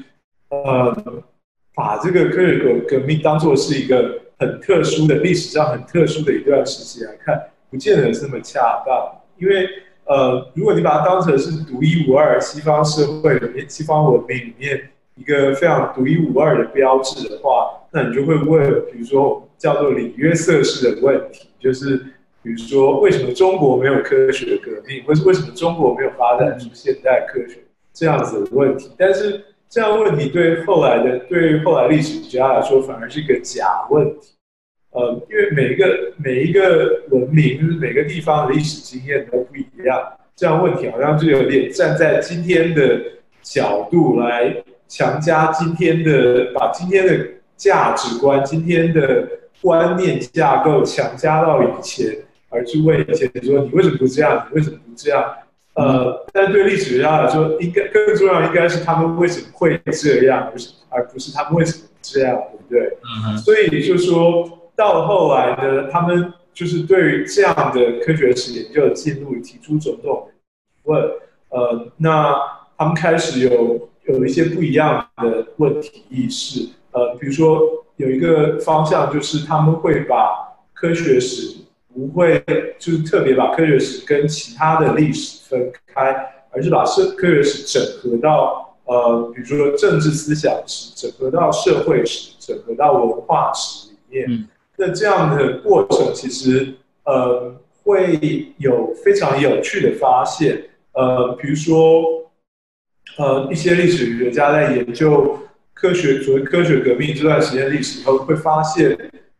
把这个科学革命当作是一个很特殊的历史上很特殊的一段时期来看，不见得是那么恰当。因为如果你把它当成是独一无二西方社会里面、西方文明里面一个非常独一无二的标志的话，那你就会问，比如说叫做里约瑟式的问题，就是比如说为什么中国没有科学革命，或是为什么中国没有发展出现代科学这样子的问题。但是这样的问题对后来历史家来说反而是一个假问题。因为每一个文明，就是每个地方的历史经验都不一样，这样问题好像就有点站在今天的角度来强加把今天的价值观、今天的观念架构强加到以前，而去问以前说你为什么不这样，你为什么不这样？但对历史学家来说，更重要应该是他们为什么会这样，而不是他们为什么这样，对不对？所以就说。到了后来呢，他们就是对于这样的科学史研究的进入提出种种的疑问，那他们开始有一些不一样的问题意识，比如说有一个方向就是他们会把科学史不会就是特别把科学史跟其他的历史分开，而是把科学史整合到比如说政治思想史，整合到社会史，整合到文化史里面。那这样的过程其实会有非常有趣的发现，比如说一些历史学家在研究所谓科学革命这段时间历史以后，会发现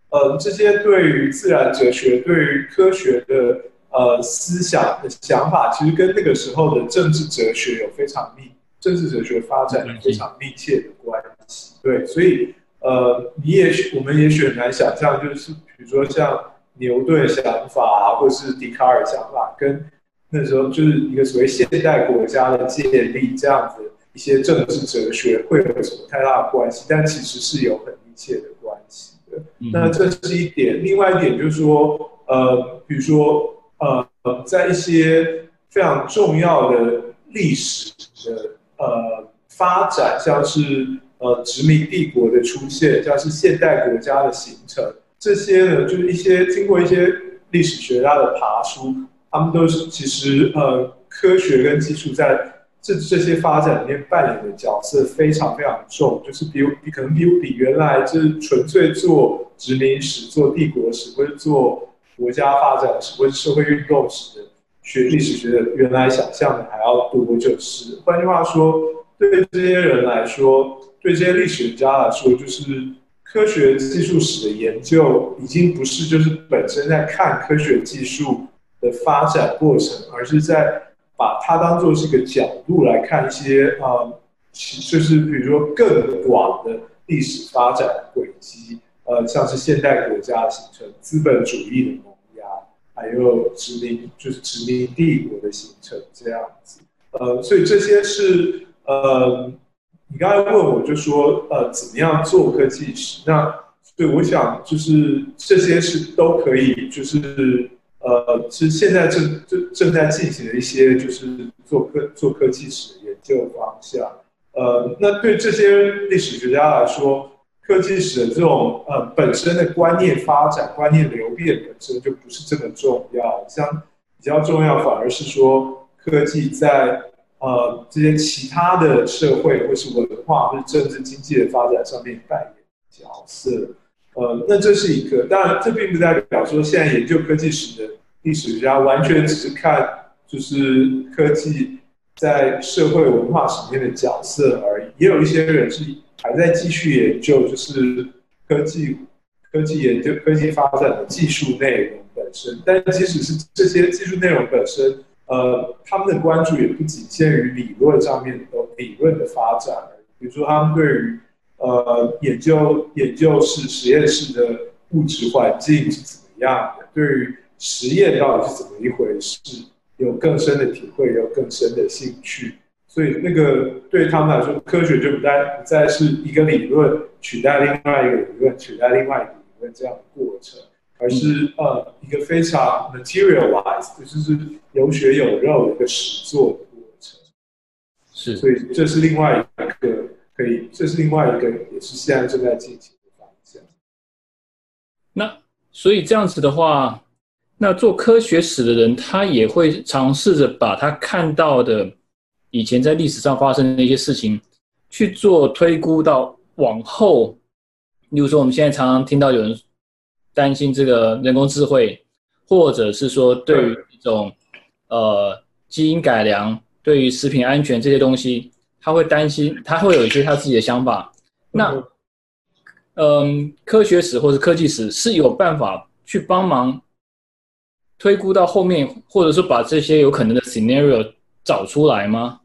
这些对于自然哲学、对于科学的思想的想法，其实跟那个时候的政治哲学政治哲学发展有非常密切的关系。对，所以我们也许很难想象，就是比如说像牛顿想法或者是笛卡尔想法，跟那时候就是一个所谓现代国家的建立这样子一些政治哲学会有什么太大的关系？但其实是有很密切的关系的。那这是一点，另外一点就是说，比如说在一些非常重要的历史的发展，像是殖民帝国的出现，像是现代国家的形成，这些呢，就是经过一些历史学家的爬书，他们都是其实科学跟技术在这些发展里面扮演的角色非常非常重，就是可能比原来就是纯粹做殖民史、做帝国史或者做国家发展史或者社会运动史的历史学的原来想象的还要多，就是换句话说，对这些人来说，对这些历史学家来说，就是科学技术史的研究已经不是就是本身在看科学技术的发展过程，而是在把它当作是一个角度来看一些就是比如说更广的历史发展轨迹，像是现代国家的形成、资本主义的萌芽，还有殖民帝国的形成这样子。所以这些是你刚才问我就说怎么样做科技史？那对我想就是这些是都可以，就是是现在正在进行的一些就是做科技史的研究方向。那对这些历史学家来说，科技史的这种本身的观念发展、观念流变本身就不是这么重要，比较重要反而是说科技在这些其他的社会或是文化或是政治经济的发展上面扮演角色。那这是一个，当然这并不代表说现在研究科技史的历史学家完全只是看就是科技在社会文化史里面的角色而已，也有一些人是还在继续研究就是科技研究、科技发展的技术内容本身。但即使是这些技术内容本身，他们的关注也不仅限于理论上面的理论的发展而已。比如说，他们对于研究实验室的物质环境是怎么样的，对于实验到底是怎么一回事，有更深的体会，有更深的兴趣。所以那个对他们来说，科学就不再是一个理论取代另外一个理论，取代另外一个理论这样的过程，而是一个非常 materialized， 就是有血有肉的一个实作的过程。 是， 所以这是另外一个也是现在正在进行的方向。 那所以这样子的话，那做科学史的人，他也会尝试着把他看到的以前在历史上发生的一些事情去做推估到往后。例如说，我们现在常常听到有人担心这个人工智慧，或者是说对于这种基因改良、对于食品安全这些东西，他会担心，他会有一些他自己的想法。那科学史或者科技史是有办法去帮忙推估到后面，或者说把这些有可能的 scenario 找出来吗？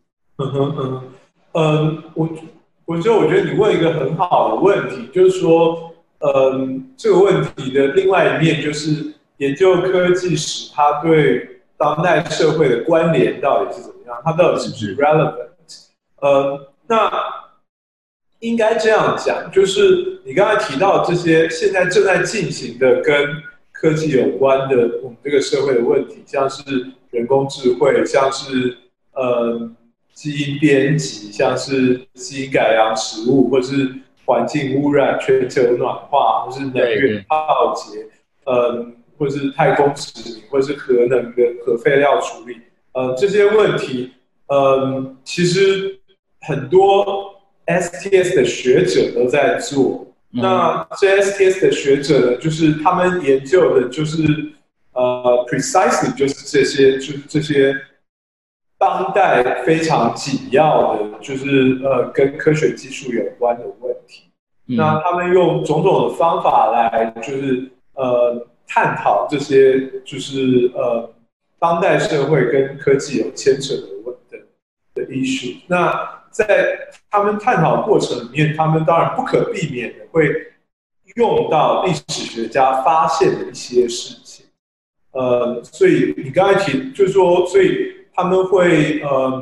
我觉得你问一个很好的问题，就是说，这个问题的另外一面就是研究科技史，它对当代社会的关联到底是怎么样，它到底是不是 relevant？那应该这样讲，就是你刚才提到这些现在正在进行的跟科技有关的我们这个社会的问题，像是人工智慧，像是基因编辑，像是基因改良食物，或是环境污染、全球暖化，或是能源浩劫，或是太空殖民，或是核能的核废料处理，这些问题，其实很多 STS 的学者都在做。那这 STS 的学者呢，就是他们研究的就是precisely 就是这些当代非常紧要的，就是跟科学技术有关的问题。 那他们用种种的方法来就是探讨这些就是当代社会跟科技有牵扯的 issue。那在他们探讨过程里面，他们当然不可避免的会用到历史学家发现的一些事情。所以你刚才提就是说，所以他们会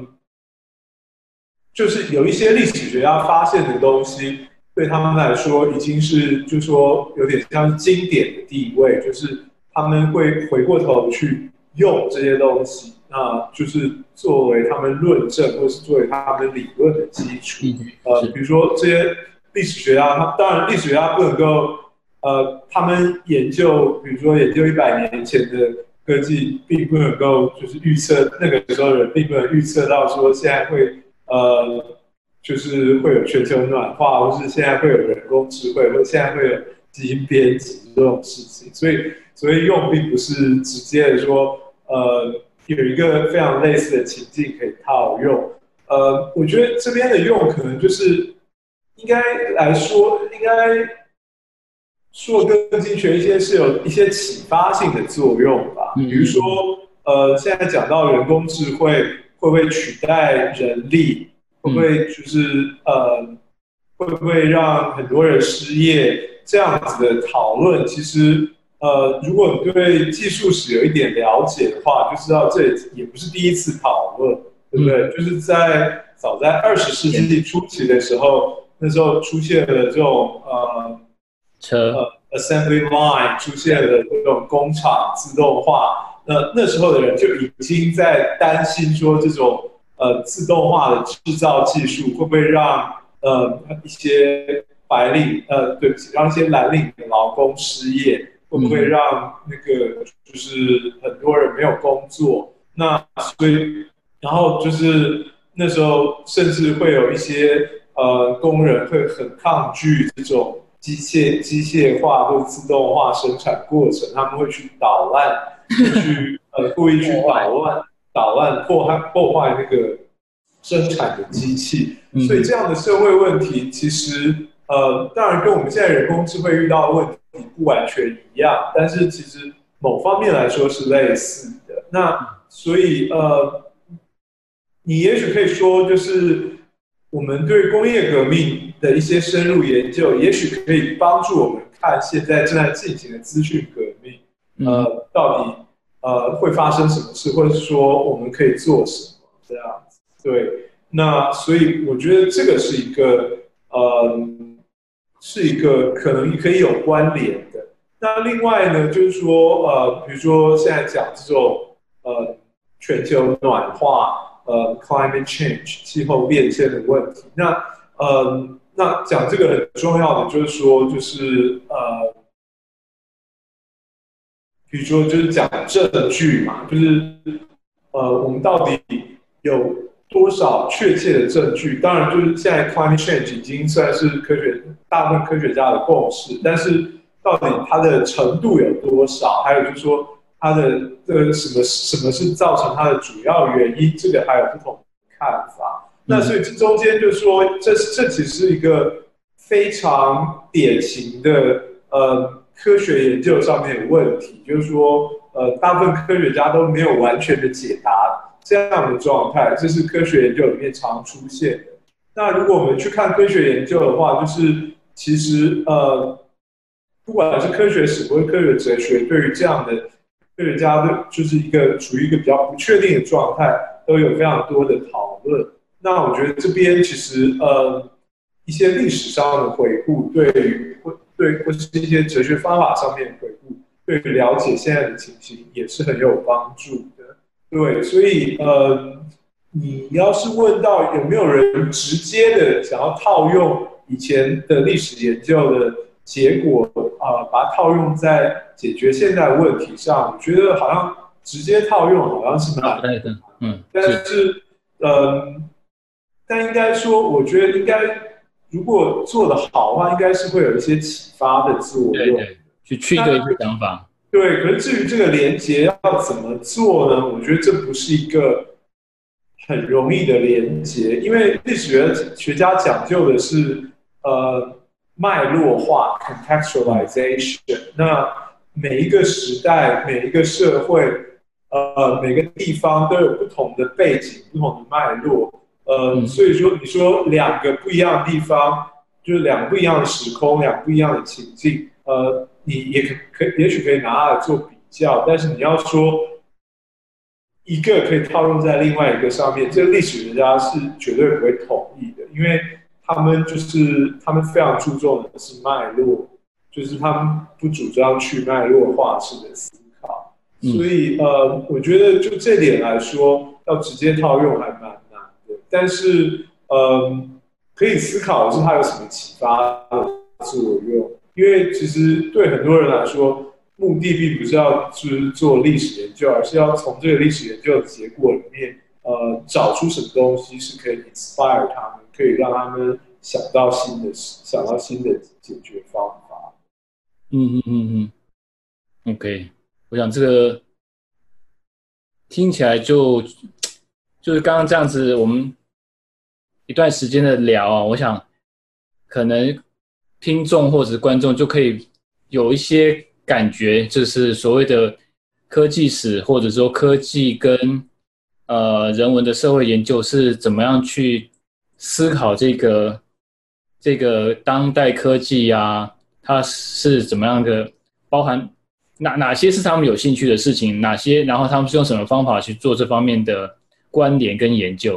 就是有一些历史学家发现的东西，对他们来说已经是就是说有点像是经典的地位，就是他们会回过头去用这些东西，那就是作为他们论证或是作为他们理论的基础。比如说这些历史学家，当然历史学家不能够他们研究，比如说研究100年前的科技，并不能够就是预测那个时候的人并不能预测到说现在会就是会有全球暖化，或是现在会有人工智慧，或者现在会有基因编辑这种事情，所以用并不是直接的说有一个非常类似的情境可以套用。我觉得这边的用可能就是应该来说，应该说更精确一些，是有一些启发性的作用吧。比如说，现在讲到人工智慧会不会取代人力，会不会就是会不会让很多人失业这样子的讨论，其实如果你对技术史有一点了解的话，就知道这也不是第一次讨论，对不对？就是早在20世纪初期的时候，那时候出现了这种assembly line， 出现了这种工厂自动化，那时候的人就已经在担心说，这种自动化的制造技术会不会让一些白领对不起，让一些蓝领的劳工失业，会不会让那个就是很多人没有工作？那所以然后就是那时候甚至会有一些工人会很抗拒这种机械化或自动化生产过程，他们会去捣乱，去故意去捣乱破坏那个生产的机器。所以这样的社会问题，其实当然跟我们现在人工智慧遇到的问题不完全一样，但是其实某方面来说是类似的。那所以你也许可以说，就是我们对工业革命的一些深入研究，也许可以帮助我们看现在正在进行的资讯革命，到底会发生什么事，或者是说我们可以做什么这样子。对，那所以我觉得这个是一个可能可以有关联的。那另外呢，就是说比如说现在讲这种全球暖化。climate change 气候变迁的问题，那讲这个很重要的就是说，就是比如说就是讲证据嘛，就是我们到底有多少确切的证据？当然，就是现在 climate change 已经算是大部分科学家的共识，但是到底它的程度有多少？还有就是说。它的什么是造成它的主要原因，这个还有不同的看法。那所以这中间就是说，这其实是一个非常典型的科学研究上面的问题，就是说大部分科学家都没有完全的解答这样的状态，这是科学研究里面常出现的。那如果我们去看科学研究的话，就是其实不管是科学史或者科学哲学，对于这样的科学家就是处于一个比较不确定的状态，都有非常多的讨论。那我觉得这边其实一些历史上的回顾，对或是一些哲学方法上面的回顾，对于了解现在的情形也是很有帮助的。对，所以你要是问到有没有人直接的想要套用以前的历史研究的结果把它套用在解决现在的问题上，我觉得好像直接套用好像是蛮难的，但是但应该说，我觉得应该如果做得好的话，应该是会有一些启发的作用， 对，去对一些想法。 对，可是至于这个连结要怎么做呢？我觉得这不是一个很容易的连结，因为历史学家讲究的是脉络化 （contextualization）。那每一个时代、每一个社会、每个地方都有不同的背景、不同的脉络。所以说，你说两个不一样的地方，就是两个不一样的时空、两个不一样的情境，你也许可以拿它来做比较，但是你要说一个可以套用在另外一个上面，这个历史学家是绝对不会同意的，因为他们非常注重的是脉络，就是他们不主张去脉络化式的思考，所以我觉得就这点来说，要直接套用还蛮难的，但是可以思考的是它有什么启发的作用，因为其实对很多人来说。目的并不是要就是做历史研究，而是要从这个历史研究的结果里面，找出什么东西是可以 inspire 他们，可以让他们想到新的解决方法。 OK， 我想这个听起来就是刚刚这样子，我们一段时间的聊啊，我想可能听众或者观众就可以有一些。感觉就是所谓的科技史，或者说科技跟人文的社会研究是怎么样去思考这个当代科技啊，它是怎么样的包含哪些是他们有兴趣的事情，然后他们是用什么方法去做这方面的关联跟研究。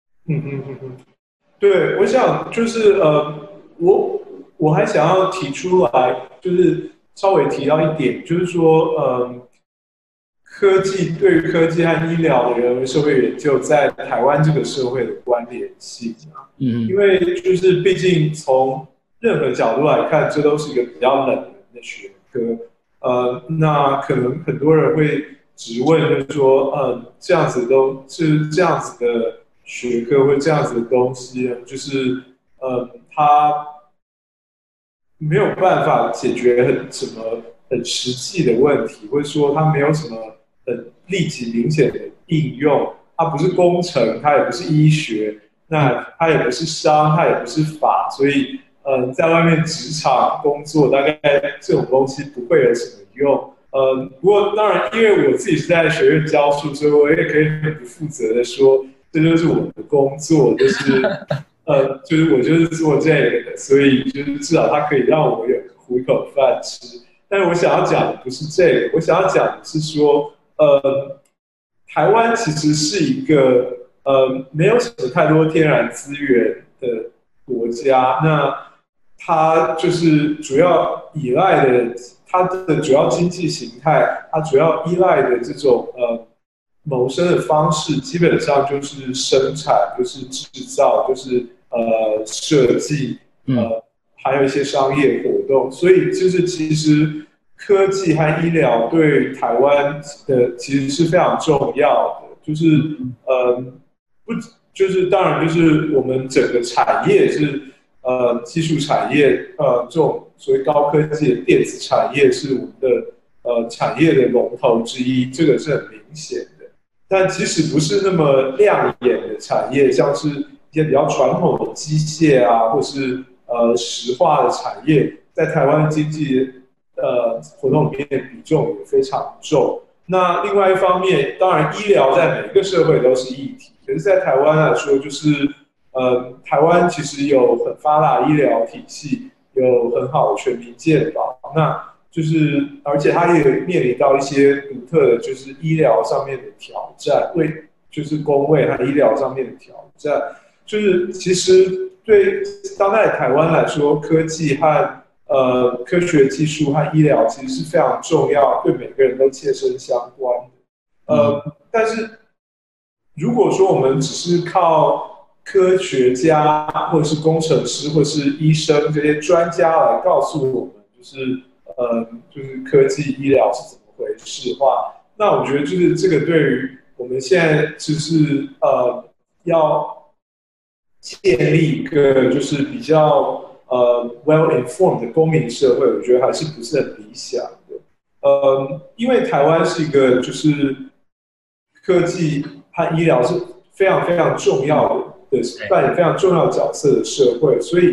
对，我想就是我还想要提出来，就是稍微提到一点，就是说，对于科技和医疗的人文社会研究在台湾这个社会的关联性啊，因为就是毕竟从任何角度来看，这都是一个比较冷门的学科，那可能很多人会质问，就是说，这样子的学科或这样子的东西，就是它没有办法解决什么很实际的问题，或者说它没有什么很立即明显的应用，它不是工程，它也不是医学，那它也不是商，它也不是法，所以在外面职场工作，大概这种东西不会有什么用。不过当然，因为我自己是在学院教书，所以我也可以很不负责的说，这就是我的工作，就是就是我就是做这个的，所以就是至少它可以让我有糊口饭吃。但是我想要讲的不是这个，我想要讲的是说，台湾其实是一个没有什么太多天然资源的国家，那它就是主要依赖的，它的主要经济形态，它主要依赖的这种谋生的方式，基本上就是生产，就是制造，就是设计，还有一些商业活动，所以就是其实科技和医疗对台湾的其实是非常重要的，就是不就是当然就是我们整个产业是技术产业，这种所谓高科技的电子产业是我们的产业的龙头之一，这个是很明显的。但即使不是那么亮眼的产业，像是一些比较传统的机械啊，或是石化的产业，在台湾经济活动里面比重也非常重。那另外一方面，当然医疗在每个社会都是议题，可是，在台湾来说，就是台湾其实有很发达的医疗体系，有很好的全民健保，那就是而且它也面临到一些独特的，就是医疗上面的挑战，就是公卫和医疗上面的挑战，就是其实对当代台湾来说，科技和科学技术和医疗其实是非常重要，对每个人都切身相关的。但是如果说我们只是靠科学家或者是工程师或者是医生这些专家来告诉我们，就是科技医疗是怎么回事的话，那我觉得就是这个对于我们现在就是要建立一个就是比较well informed 的公民社会，我觉得还是不是很理想的。因为台湾是一个就是科技和医疗是非常非常重要的扮演非常重要角色的社会，所以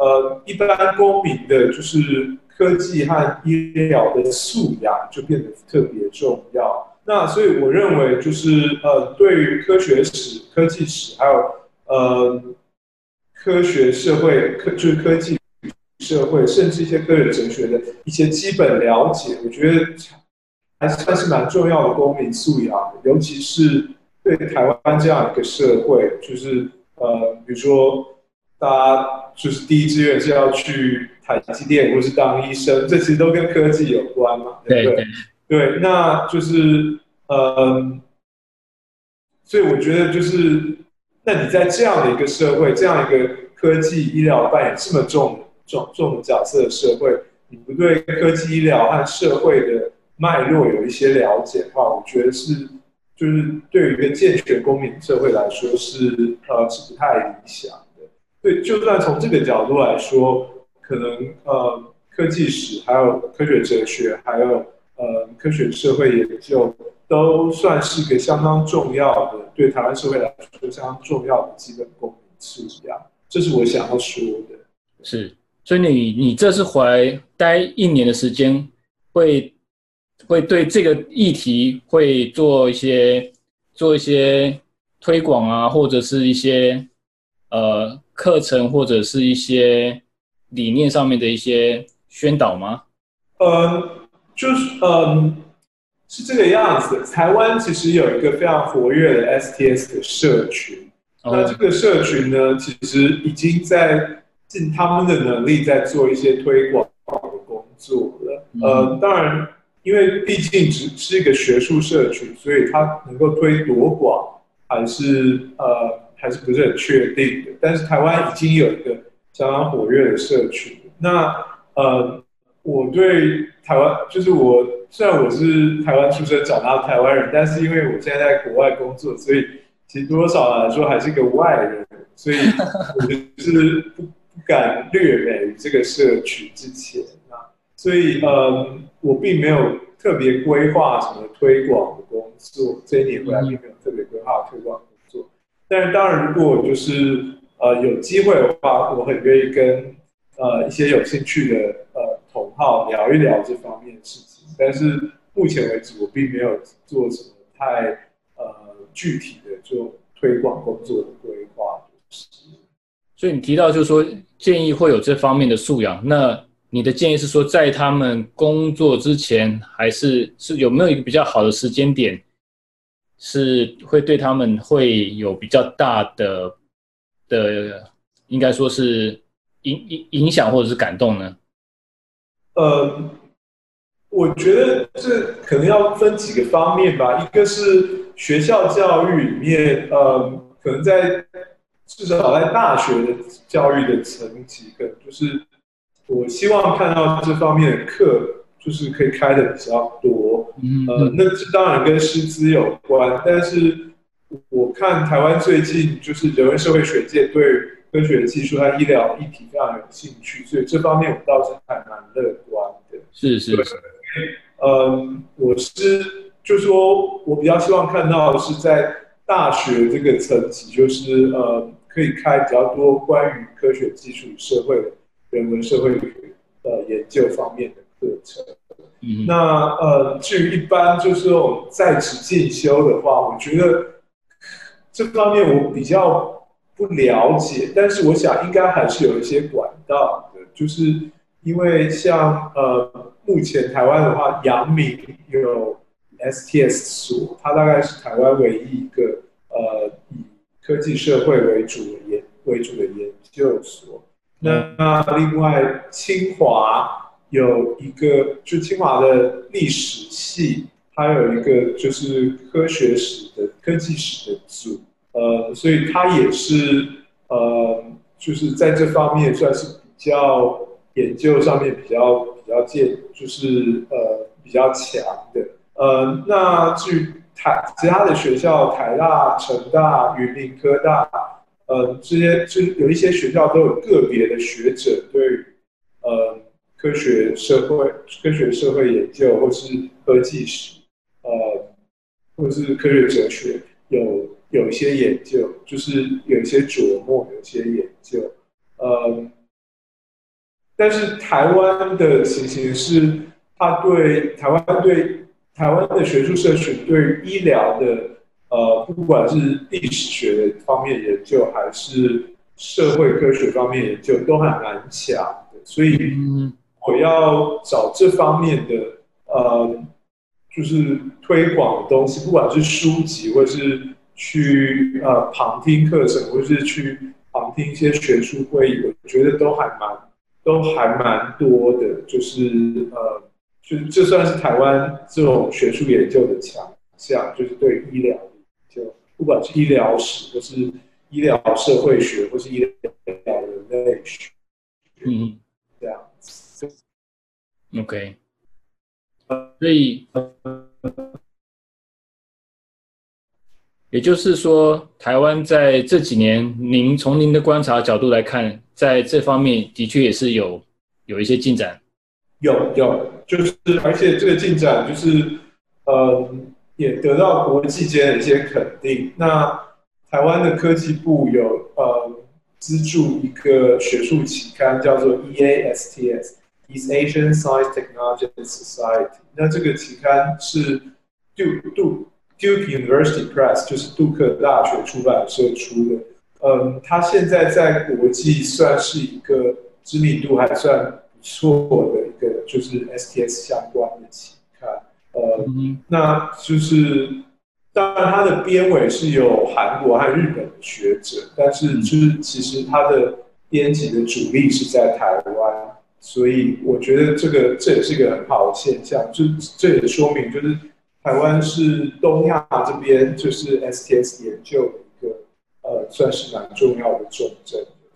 一般公民的就是科技和医疗的素养就变得特别重要。那所以我认为就是对于科学史、科技史，还有科学社会就是科技社会，甚至一些科学哲学的一些基本了解，我觉得还算是蛮重要的公民素养的，尤其是对台湾这样一个社会，就是比如说大家就是第一志愿是要去台积电或是当医生，这其实都跟科技有关嘛，对不对？对，那就是所以我觉得就是，那你在这样的一个社会，这样一个科技医疗扮演这么重的角色的社会，你不对科技医疗和社会的脉络有一些了解的话，我觉得就是对于一个健全公民社会来说是不太理想的。对，就算从这个角度来说，可能科技史还有科学哲学还有科学社会研究都算是个相当重要的，对台湾社会来说相当重要的基本公民素养，这是我想要说的。 是，所以你这次回来待1年的时间，会对这个议题会做一些推广啊，或者是一些课程，或者是一些理念上面的一些宣导吗？ 就是是这个样子。台湾其实有一个非常活跃的 STS 的社群，那这个社群呢，其实已经在尽他们的能力在做一些推广的工作了。当然，因为毕竟只是一个学术社群，所以它能够推多广还是不是很确定的。但是台湾已经有一个相当活跃的社群。那我对台湾，就是虽然我是台湾出生长大的台湾人，但是因为我现在在国外工作，所以其实多少来说还是个外人，所以我就是不敢略美于这个社群之前啊。所以我并没有特别规划什么推广的工作，这一年回来并没有特别规划推广工作。但是当然，如果就是有机会的话，我很愿意跟一些有兴趣的同好聊一聊这方面的事情。但是目前为止，我并没有做什么太具体的这种推广工作的规划。 所以你提到就是说建议会有这方面的素养，那你的建议是说在他们工作之前，还是有没有一个比较好的时间点，是会对他们会有比较大的应该说是影响或者是感动呢？ 我觉得这可能要分几个方面吧。一个是学校教育里面，可能至少在大学的教育的层级，可能就是我希望看到这方面的课，就是可以开的比较多。那这当然跟师资有关，但是我看台湾最近就是人文社会学界对科学技术和医疗议题非常有兴趣，所以这方面我倒是还蛮乐观的。 是。 就说我比较希望看到的是在大学这个层级，就是可以开比较多关于科学技术与社会人文社会研究方面的课程。那至于一般就是这种在职进修的话，我觉得这方面我比较不了解，但是我想应该还是有一些管道的，就是因为像目前台湾的话，阳明有 STS 所，它大概是台湾唯一一个以科技社会为主的研究所。那另外清华有一个，就清华的历史系，它有一个就是科学史的科技史的组，所以它也是就是在这方面算是比较研究上面比较就是比较强的。那至于其他的学校，台大、成大、云林科大，这些就有一些学校都有个别的学者对于科学社会研究或是科技史，或是科学哲学有一些研究，就是有一些琢磨，有一些研究。 但是台湾的情形是，它对台湾的学术社群对医疗的不管是历史学方面研究，还是社会科学方面研究，都还蛮强的。所以我要找这方面的就是推广的东西，不管是书籍，或是去旁听课程，或是去旁听一些学术会议，我觉得都还蛮多的。就是这算是台湾这种学术研究的强项，就是对医疗的研究，不管是医疗史，或是医疗社会学，或是医疗人类学，这样子。 OK， 所以也就是说，台湾在这几年，从您的观察角度来看，在这方面的确也是有一些进展。 有，就是而且这个进展就是也得到国际间的一些肯定。那台湾的科技部有资助一个学术期刊，叫做 EASTS。East Asian Science Technology Society， 那这个期刊是 Duke University Press， 就是杜克大学出版社出的。它现在在国际算是一个知名度还算不错的一个，就是 STS 相关的期刊。那就是当然它的编委是有韩国和日本的学者，但是就是其实它的编辑的主力是在台湾。所以我觉得这也是一个很好的现象，这也说明就是台湾是东亚这边就是 STS 研究的一个算是蛮重要的重镇，就是。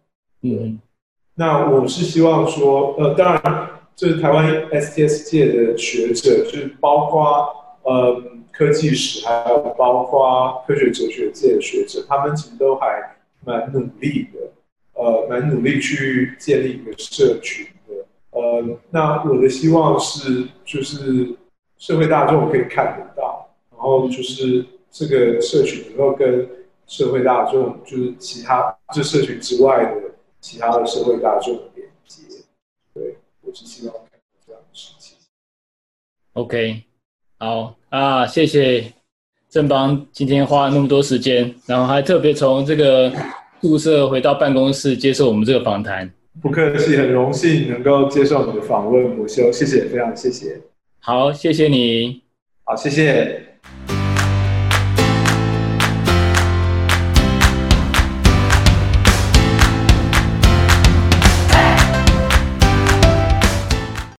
那我是希望说当然这台湾 STS 界的学者，就是包括科技史，还有包括科学哲学界的学者，他们其实都还蛮努力的。蛮努力去建立一个社群的。那我的希望是，就是社会大众可以看得到，然后就是这个社群能够跟社会大众，就是其他这社群之外的其他的社会大众连接。对，我是希望看到这样的事情。 OK， 好啊，谢谢正邦今天花了那么多时间，然后还特别从这个宿舍回到办公室接受我们这个访谈。 不客气，很荣幸能够接受你的访问，博修，谢谢，非常谢谢。 好，谢谢你。 好，谢谢。